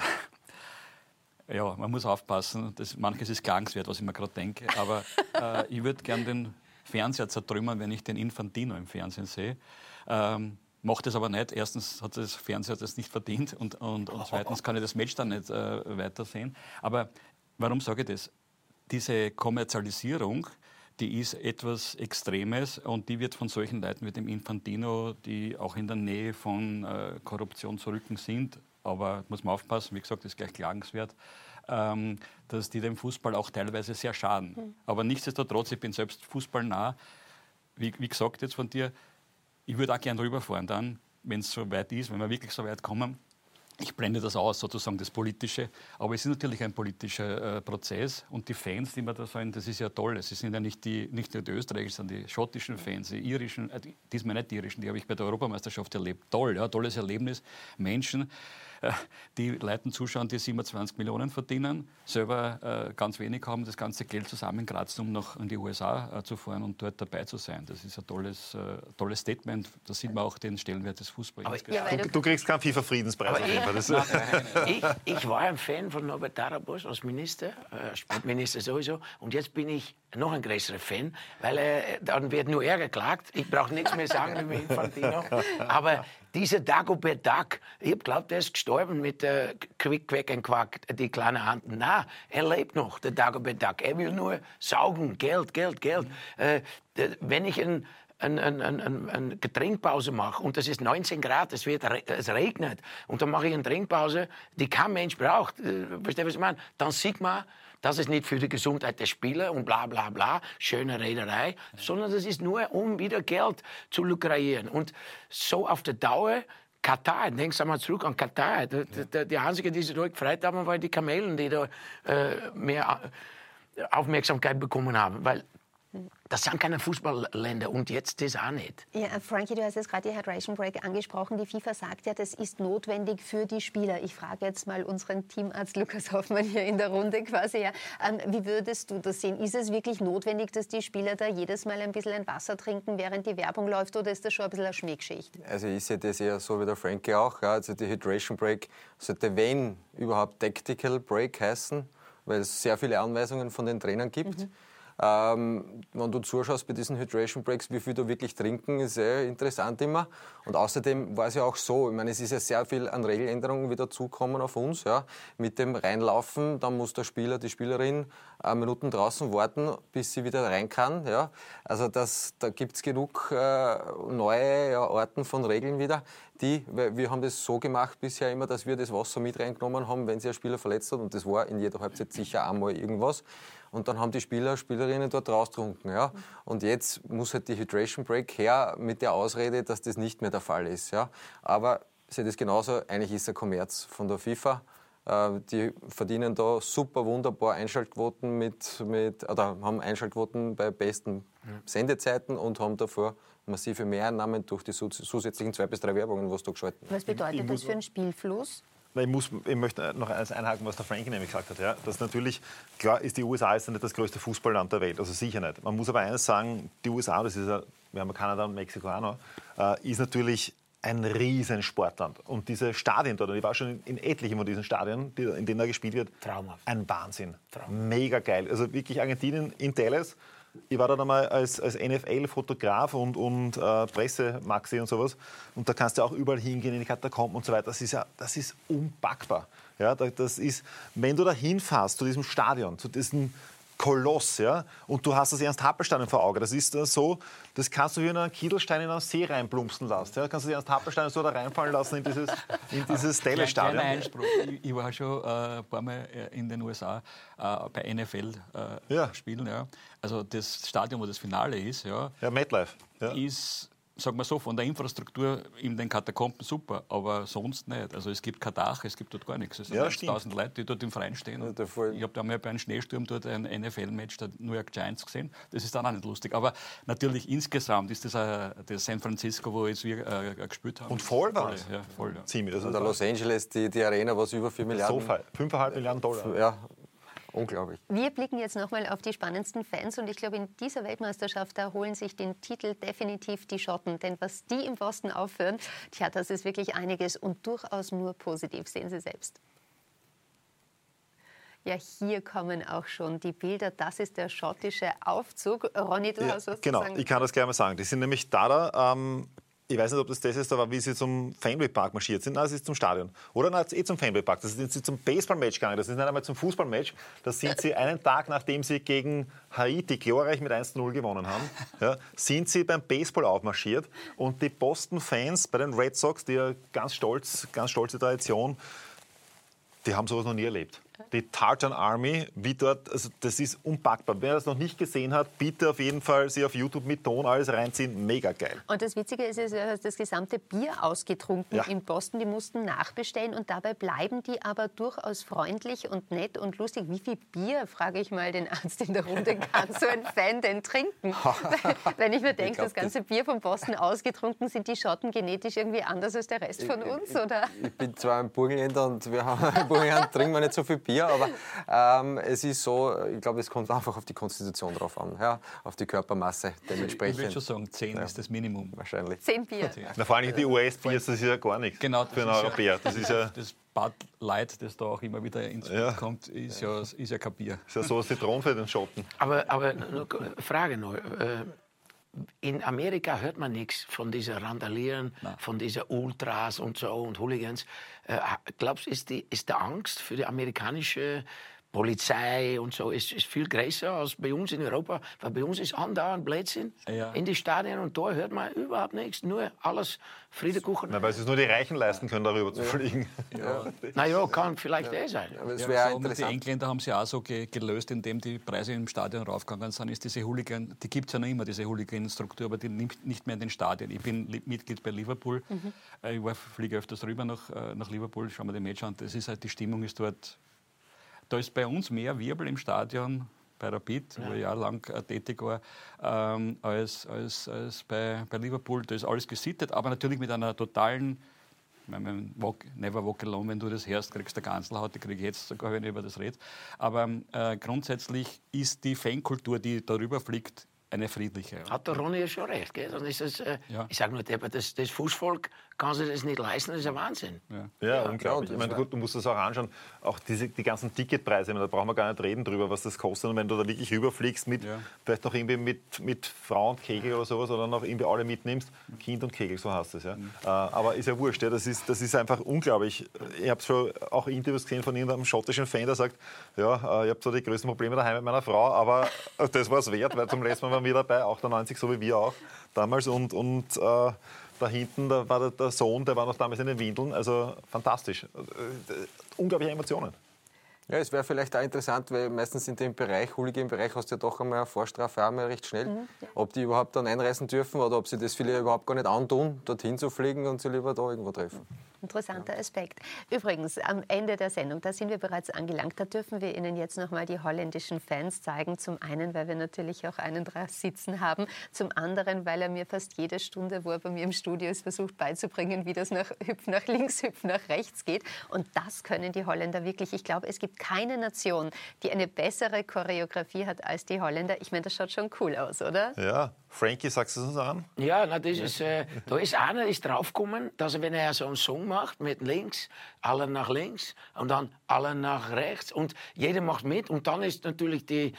[SPEAKER 5] ja, man muss aufpassen, das, manches ist klagenswert, was ich mir gerade denke, aber äh, ich würde gerne den Fernseher zertrümmern, wenn ich den Infantino im Fernsehen sehe. Ähm, macht das aber nicht. Erstens hat das Fernseher das nicht verdient und, und, und zweitens kann ich das Match dann nicht äh, weitersehen. Aber warum sage ich das? Diese Kommerzialisierung, die ist etwas Extremes und die wird von solchen Leuten wie dem Infantino, die auch in der Nähe von äh, Korruption zu rücken sind, aber muss man aufpassen, wie gesagt, das ist gleich klagenswert, ähm, dass die dem Fußball auch teilweise sehr schaden. Mhm. Aber nichtsdestotrotz, ich bin selbst fußballnah. Wie, wie gesagt jetzt von dir, ich würde auch gerne rüberfahren dann, wenn es so weit ist, wenn wir wirklich so weit kommen. Ich blende das aus, sozusagen das Politische. Aber es ist natürlich ein politischer äh, Prozess. Und die Fans, die wir da sagen, das ist ja toll. Es sind ja nicht, die, nicht nur die österreichischen, sondern die schottischen Fans, die irischen, äh, diesmal nicht die irischen, die habe ich bei der Europameisterschaft erlebt. Toll, ja, tolles Erlebnis. Menschen, äh, die Leuten zuschauen, die siebenundzwanzig Millionen verdienen, selber äh, ganz wenig haben, das ganze Geld zusammenkratzen, um noch in die U S A äh, zu fahren und dort dabei zu sein. Das ist ein tolles, äh, tolles Statement. Da sieht man auch den Stellenwert des Fußballs.
[SPEAKER 3] Ja, du, du kriegst keinen FIFA-Friedenspreis.
[SPEAKER 4] ich, ich war ein Fan von Norbert Darabos als Minister, äh, Sportminister sowieso. Und jetzt bin ich noch ein größerer Fan, weil äh, dann wird nur er geklagt. Ich brauche nichts mehr sagen über Infantino. Aber dieser Dagobert Duck, ich habe geglaubt, der ist gestorben mit äh, Quick, Quack and Quack, die kleine Hand. Na, er lebt noch, der Dagobert Duck. Er will nur saugen, Geld, Geld, Geld. Äh, wenn ich ein Eine ein, ein, ein Getränkpause mache und das ist neunzehn Grad, es, wird, es regnet und dann mache ich eine Trinkpause, die kein Mensch braucht, versteht ihr, was ich meine? Dann sieht man, das ist nicht für die Gesundheit der Spieler und bla bla bla, schöne Rederei, sondern das ist nur, um wieder Geld zu lukrieren. Und so auf der Dauer, Katar, denkst du mal zurück an Katar, die, die, die einzige, die sich dort gefreut haben, waren die Kamelen, die da äh, mehr Aufmerksamkeit bekommen haben, weil das sind keine Fußballländer und jetzt das auch nicht.
[SPEAKER 2] Ja, Frankie, du hast jetzt gerade die Hydration Break angesprochen. Die FIFA sagt ja, das ist notwendig für die Spieler. Ich frage jetzt mal unseren Teamarzt Lukas Hoffmann hier in der Runde quasi. Ja. Ähm, wie würdest du das sehen? Ist es wirklich notwendig, dass die Spieler da jedes Mal ein bisschen ein Wasser trinken, während die Werbung läuft, oder ist das schon ein bisschen eine Schmähgeschichte?
[SPEAKER 6] Also ich sehe das eher so wie der Frankie auch. Ja. Also die Hydration Break sollte, wenn überhaupt, Tactical Break heißen, weil es sehr viele Anweisungen von den Trainern gibt. Mhm. Ähm, wenn du zuschaust bei diesen Hydration Breaks, wie viel du wirklich trinken, ist sehr interessant immer. Und außerdem war es ja auch so, ich meine, es ist ja sehr viel an Regeländerungen wieder zukommen auf uns. Ja. Mit dem Reinlaufen, dann muss der Spieler, die Spielerin äh, Minuten draußen warten, bis sie wieder rein kann. Ja. Also das, da gibt es genug äh, neue ja, Arten von Regeln wieder. Die, wir haben das so gemacht bisher immer, dass wir das Wasser mit reingenommen haben, wenn sich ein Spieler verletzt hat. Und das war in jeder Halbzeit sicher einmal irgendwas. Und dann haben die Spieler, Spielerinnen dort raustrunken. Ja? Und jetzt muss halt die Hydration Break her mit der Ausrede, dass das nicht mehr der Fall ist. Ja? Aber ich sehe das genauso, eigentlich ist es ein Kommerz von der FIFA. Äh, die verdienen da super wunderbar Einschaltquoten mit, mit, oder haben Einschaltquoten bei besten Sendezeiten und haben davor massive Mehreinnahmen durch die zusätzlichen zwei bis drei Werbungen, was da geschalten wird.
[SPEAKER 2] Was bedeutet das für einen Spielfluss?
[SPEAKER 3] Ich, muss, ich möchte noch eines einhaken, was der Frankie nämlich gesagt hat. Ja, dass natürlich, klar ist die U S A ist nicht das größte Fußballland der Welt, also sicher nicht. Man muss aber eines sagen, die U S A, das ist ja, wir haben Kanada und Mexiko auch noch, äh, ist natürlich ein riesen Sportland. Und diese Stadien dort, und ich war schon in, in etlichen von diesen Stadien, die, in denen da gespielt wird,
[SPEAKER 4] Traumhaft.
[SPEAKER 3] Ein Wahnsinn.
[SPEAKER 4] Traumhaft.
[SPEAKER 3] Mega geil. Also wirklich Argentinien in Dallas. Ich war da einmal als, als N F L-Fotograf und, und äh, Pressemaxi und sowas. Und da kannst du auch überall hingehen, in die Katakomben und so weiter. Das ist ja, das ist unpackbar. Ja, das ist, wenn du da hinfährst, zu diesem Stadion, zu diesem Koloss, ja, und du hast das Ernst-Happel-Stadion vor Augen. Das ist das so, das kannst du wie in einen Kiedelstein in einen See reinplumpsen lassen. Ja, kannst du das Ernst-Happel-Stadion so da reinfallen lassen in dieses, in dieses Dallas-Stadion.
[SPEAKER 5] Kleiner Einspruch. Ich, ich war schon äh, ein paar Mal in den U S A äh, bei N F L-Spielen. Äh, ja. Ja. Also das Stadion, wo das Finale ist, ja,
[SPEAKER 3] ja MetLife, ja.
[SPEAKER 5] ist, sagen wir so, von der Infrastruktur in den Katakomben super, aber sonst nicht. Also es gibt kein Dach, es gibt dort gar nichts. Es sind
[SPEAKER 3] ja,
[SPEAKER 5] tausend Leute, die dort im Freien stehen.
[SPEAKER 6] Ja,
[SPEAKER 5] ich habe da mal bei einem Schneesturm dort ein N F L-Match der New York Giants gesehen. Das ist dann auch nicht lustig. Aber natürlich insgesamt ist das, äh, das San Francisco, wo jetzt wir äh, gespielt haben.
[SPEAKER 3] Und voll war es.
[SPEAKER 5] Ja, voll, ja.
[SPEAKER 3] Ziemlich.
[SPEAKER 6] Also der Los Angeles, die, die Arena, was über vier Milliarden.
[SPEAKER 3] So viel. fünfeinhalb Milliarden Dollar.
[SPEAKER 6] Ja. Unglaublich.
[SPEAKER 2] Wir blicken jetzt nochmal auf die spannendsten Fans und ich glaube, in dieser Weltmeisterschaft, da holen sich den Titel definitiv die Schotten. Denn was die im Boston aufführen, tja, das ist wirklich einiges und durchaus nur positiv, sehen Sie selbst. Ja, hier kommen auch schon die Bilder. Das ist der schottische Aufzug. Ronny, du
[SPEAKER 3] ja,
[SPEAKER 2] hast was
[SPEAKER 3] genau,
[SPEAKER 2] zu sagen.
[SPEAKER 3] Ich kann das gerne mal sagen. Die sind nämlich da, da ähm, ich weiß nicht, ob das das ist, aber wie sie zum Fenway Park marschiert sind. Nein, es ist zum Stadion. Oder nein, es ist eh zum Fenway Park. Das sind sie zum Baseball-Match gegangen. Das ist nicht einmal zum Fußball-Match. Das sind sie einen Tag, nachdem sie gegen Haiti glorreich mit eins zu null gewonnen haben, ja, sind sie beim Baseball aufmarschiert. Und die Boston-Fans bei den Red Sox, die ja ganz stolz, ganz stolze Tradition, die haben sowas noch nie erlebt. Die Tartan Army, wie dort, also das ist unpackbar. Wer das noch nicht gesehen hat, bitte auf jeden Fall sich auf YouTube mit Ton alles reinziehen. Mega geil.
[SPEAKER 2] Und das Witzige ist, ist ja das gesamte Bier ausgetrunken
[SPEAKER 3] ja.
[SPEAKER 2] in Boston. Die mussten nachbestellen und dabei bleiben die aber durchaus freundlich und nett und lustig. Wie viel Bier, frage ich mal den Arzt in der Runde, kann so ein Fan denn trinken? Wenn ich mir denke, das ganze das Bier von Boston ausgetrunken, sind die Schotten genetisch irgendwie anders als der Rest von uns,
[SPEAKER 6] ich,
[SPEAKER 2] oder?
[SPEAKER 6] Ich bin zwar ein Burgenländer und wir haben in Burgenland trinken wir nicht so viel Bier, aber ähm, es ist so, ich glaube, es kommt einfach auf die Konstitution drauf an, ja, auf die Körpermasse dementsprechend.
[SPEAKER 5] Ich würde schon sagen, zehn ja. ist das Minimum.
[SPEAKER 6] Wahrscheinlich.
[SPEAKER 2] Zehn Bier.
[SPEAKER 3] Na, vor allem die U S-Bier, das ist ja gar nichts
[SPEAKER 5] genau,
[SPEAKER 3] für einen Europäer. Das ist ja...
[SPEAKER 5] Das Bud Light, das da auch immer wieder ins Bild ja. kommt, ist ja, ist ja kein Bier.
[SPEAKER 3] Ist ja so ein Zitron für den Schotten.
[SPEAKER 4] Aber, aber Frage noch. In Amerika hört man nichts von diesen Randalieren, Nein. von diesen Ultras und so und Hooligans. Glaubst du, ist die, ist die Angst für die amerikanische Polizei und so ist, ist viel größer als bei uns in Europa? Weil bei uns ist andauernd Blödsinn
[SPEAKER 5] ja.
[SPEAKER 4] in die Stadien und da hört man überhaupt nichts, nur alles Friedekuchen.
[SPEAKER 3] Na, weil es nur die Reichen leisten können, darüber zu
[SPEAKER 6] ja.
[SPEAKER 3] fliegen.
[SPEAKER 5] Ja.
[SPEAKER 4] Na ja, kann vielleicht
[SPEAKER 6] ja.
[SPEAKER 4] eh sein.
[SPEAKER 6] Aber es
[SPEAKER 5] ja,
[SPEAKER 6] so,
[SPEAKER 5] und die Engländer haben sie auch so ge gelöst, indem die Preise im Stadion raufgegangen sind. Ist diese Hooligan, die gibt es ja noch immer, diese Hooligan-Struktur, aber die nimmt nicht mehr in den Stadien. Ich bin Mitglied bei Liverpool. Mhm. Ich war, fliege öfters rüber nach, nach Liverpool, schauen wir die Match an. Das ist halt, die Stimmung ist dort. Da ist bei uns mehr Wirbel im Stadion, bei Rapid, ja. wo ich jahrelang äh, tätig war, ähm, als, als, als bei, bei Liverpool. Da ist alles gesittet, aber natürlich mit einer totalen, ich meine, walk, never walk alone, wenn du das hörst, kriegst du eine Ganselhaut, die kriege ich jetzt sogar, wenn ich über das rede. Aber äh, grundsätzlich ist die Fankultur, die darüber fliegt, eine friedliche.
[SPEAKER 4] Hat der Ronny ja schon recht, gell? Dann ist es, äh,
[SPEAKER 5] ja.
[SPEAKER 4] ich sage nur, das, das Fußvolk kann sich das nicht leisten, das ist ein Wahnsinn.
[SPEAKER 3] Ja, ja, unglaublich. Ja, ich meine, gut, du musst das auch anschauen, auch diese, die ganzen Ticketpreise, da brauchen wir gar nicht reden drüber, was das kostet. Und wenn du da wirklich rüberfliegst, mit, ja. vielleicht noch irgendwie mit, mit Frau und Kegel oder sowas, oder noch irgendwie alle mitnimmst, Kind und Kegel, so heißt es. Ja. Mhm. Äh, aber ist ja wurscht, ja, das, ist, das ist einfach unglaublich. Ich habe schon auch Interviews gesehen von irgendeinem schottischen Fan, der sagt, ja, äh, ich habe zwar die größten Probleme daheim mit meiner Frau, aber das war es wert, weil zum letzten Mal waren wir dabei, achtundneunzig, so wie wir auch damals. Und, und äh, da hinten, da war der, der Sohn, der war noch damals in den Windeln. Also fantastisch. Äh, unglaubliche Emotionen.
[SPEAKER 6] Ja, es wäre vielleicht auch interessant, weil meistens in dem Bereich, Hooligan-Bereich, hast du ja doch einmal eine Vorstrafe einmal recht schnell. Mhm, ja. Ob die überhaupt dann einreisen dürfen oder ob sie das viele überhaupt gar nicht antun, dorthin zu fliegen und sie lieber da irgendwo treffen.
[SPEAKER 2] Interessanter Aspekt. Übrigens, am Ende der Sendung, da sind wir bereits angelangt, da dürfen wir Ihnen jetzt noch mal die holländischen Fans zeigen. Zum einen, weil wir natürlich auch einen da sitzen haben. Zum anderen, weil er mir fast jede Stunde, wo er bei mir im Studio ist, versucht beizubringen, wie das nach Hüpf nach links, Hüpf nach rechts geht. Und das können die Holländer wirklich. Ich glaube, es gibt keine Nation, die eine bessere Choreografie hat als die Holländer. Ich meine, das schaut schon cool aus, oder?
[SPEAKER 3] Ja. Frankie, sagst du es uns an?
[SPEAKER 4] Ja, na, das ist, äh, da ist einer ist draufgekommen, dass er, wenn er so einen Song macht, mit links, alle nach links und dann alle nach rechts und jeder macht mit und dann ist natürlich die...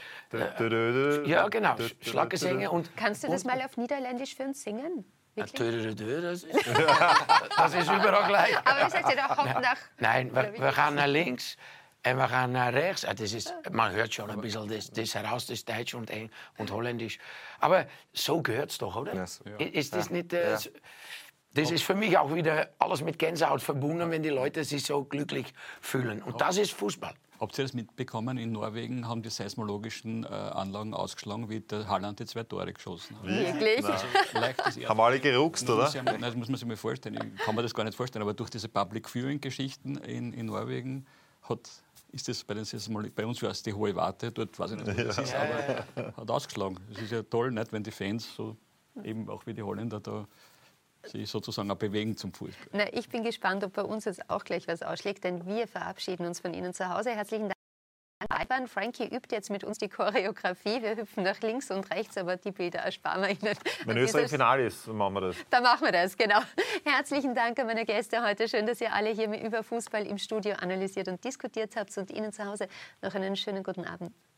[SPEAKER 4] Äh, ja, genau, Schlaggesänge und...
[SPEAKER 2] Kannst du das mal auf Niederländisch für uns singen?
[SPEAKER 4] Wirklich? Das ist, das ist überall gleich.
[SPEAKER 2] Aber ich sag dir doch, hopp nach...
[SPEAKER 4] Nein, wir, wir gaan naar links. En we gaan naar rechts. Das ist, man hört schon ein bisschen das, das heraus, das Deutsch und, Eng und Holländisch. Aber so gehört es doch, oder? Yes. Ja. Ist das nicht... Äh, ja. Das ist für mich auch wieder alles mit Gänsehaut verbunden, wenn die Leute sich so glücklich fühlen. Und das ist Fußball.
[SPEAKER 5] Habt ihr das mitbekommen? In Norwegen haben die seismologischen äh, Anlagen ausgeschlagen, wie der Haaland die zwei Tore geschossen hat.
[SPEAKER 2] Wirklich?
[SPEAKER 5] Also,
[SPEAKER 3] haben alle geruckst, oder?
[SPEAKER 5] Ja, nein, das muss man sich mal vorstellen. Ich kann mir das gar nicht vorstellen. Aber durch diese Public Viewing-Geschichten in, in Norwegen hat... ist das bei, den bei uns als die hohe Warte, dort weiß ich nicht, was das ist, aber hat ausgeschlagen. Es ist ja toll, nicht, wenn die Fans, so eben auch wie die Holländer, da sich sozusagen auch bewegen zum Fußball.
[SPEAKER 2] Na, ich bin gespannt, ob bei uns jetzt auch gleich was ausschlägt, denn wir verabschieden uns von Ihnen zu Hause. Herzlichen Dank. Ivan, Frankie übt jetzt mit uns die Choreografie. Wir hüpfen nach links und rechts, aber die Bilder ersparen wir Ihnen.
[SPEAKER 3] Wenn Österreich im Finale ist, machen wir das.
[SPEAKER 2] Dann machen wir das, genau. Herzlichen Dank an meine Gäste heute. Schön, dass ihr alle hier über Fußball im Studio analysiert und diskutiert habt und Ihnen zu Hause noch einen schönen guten Abend.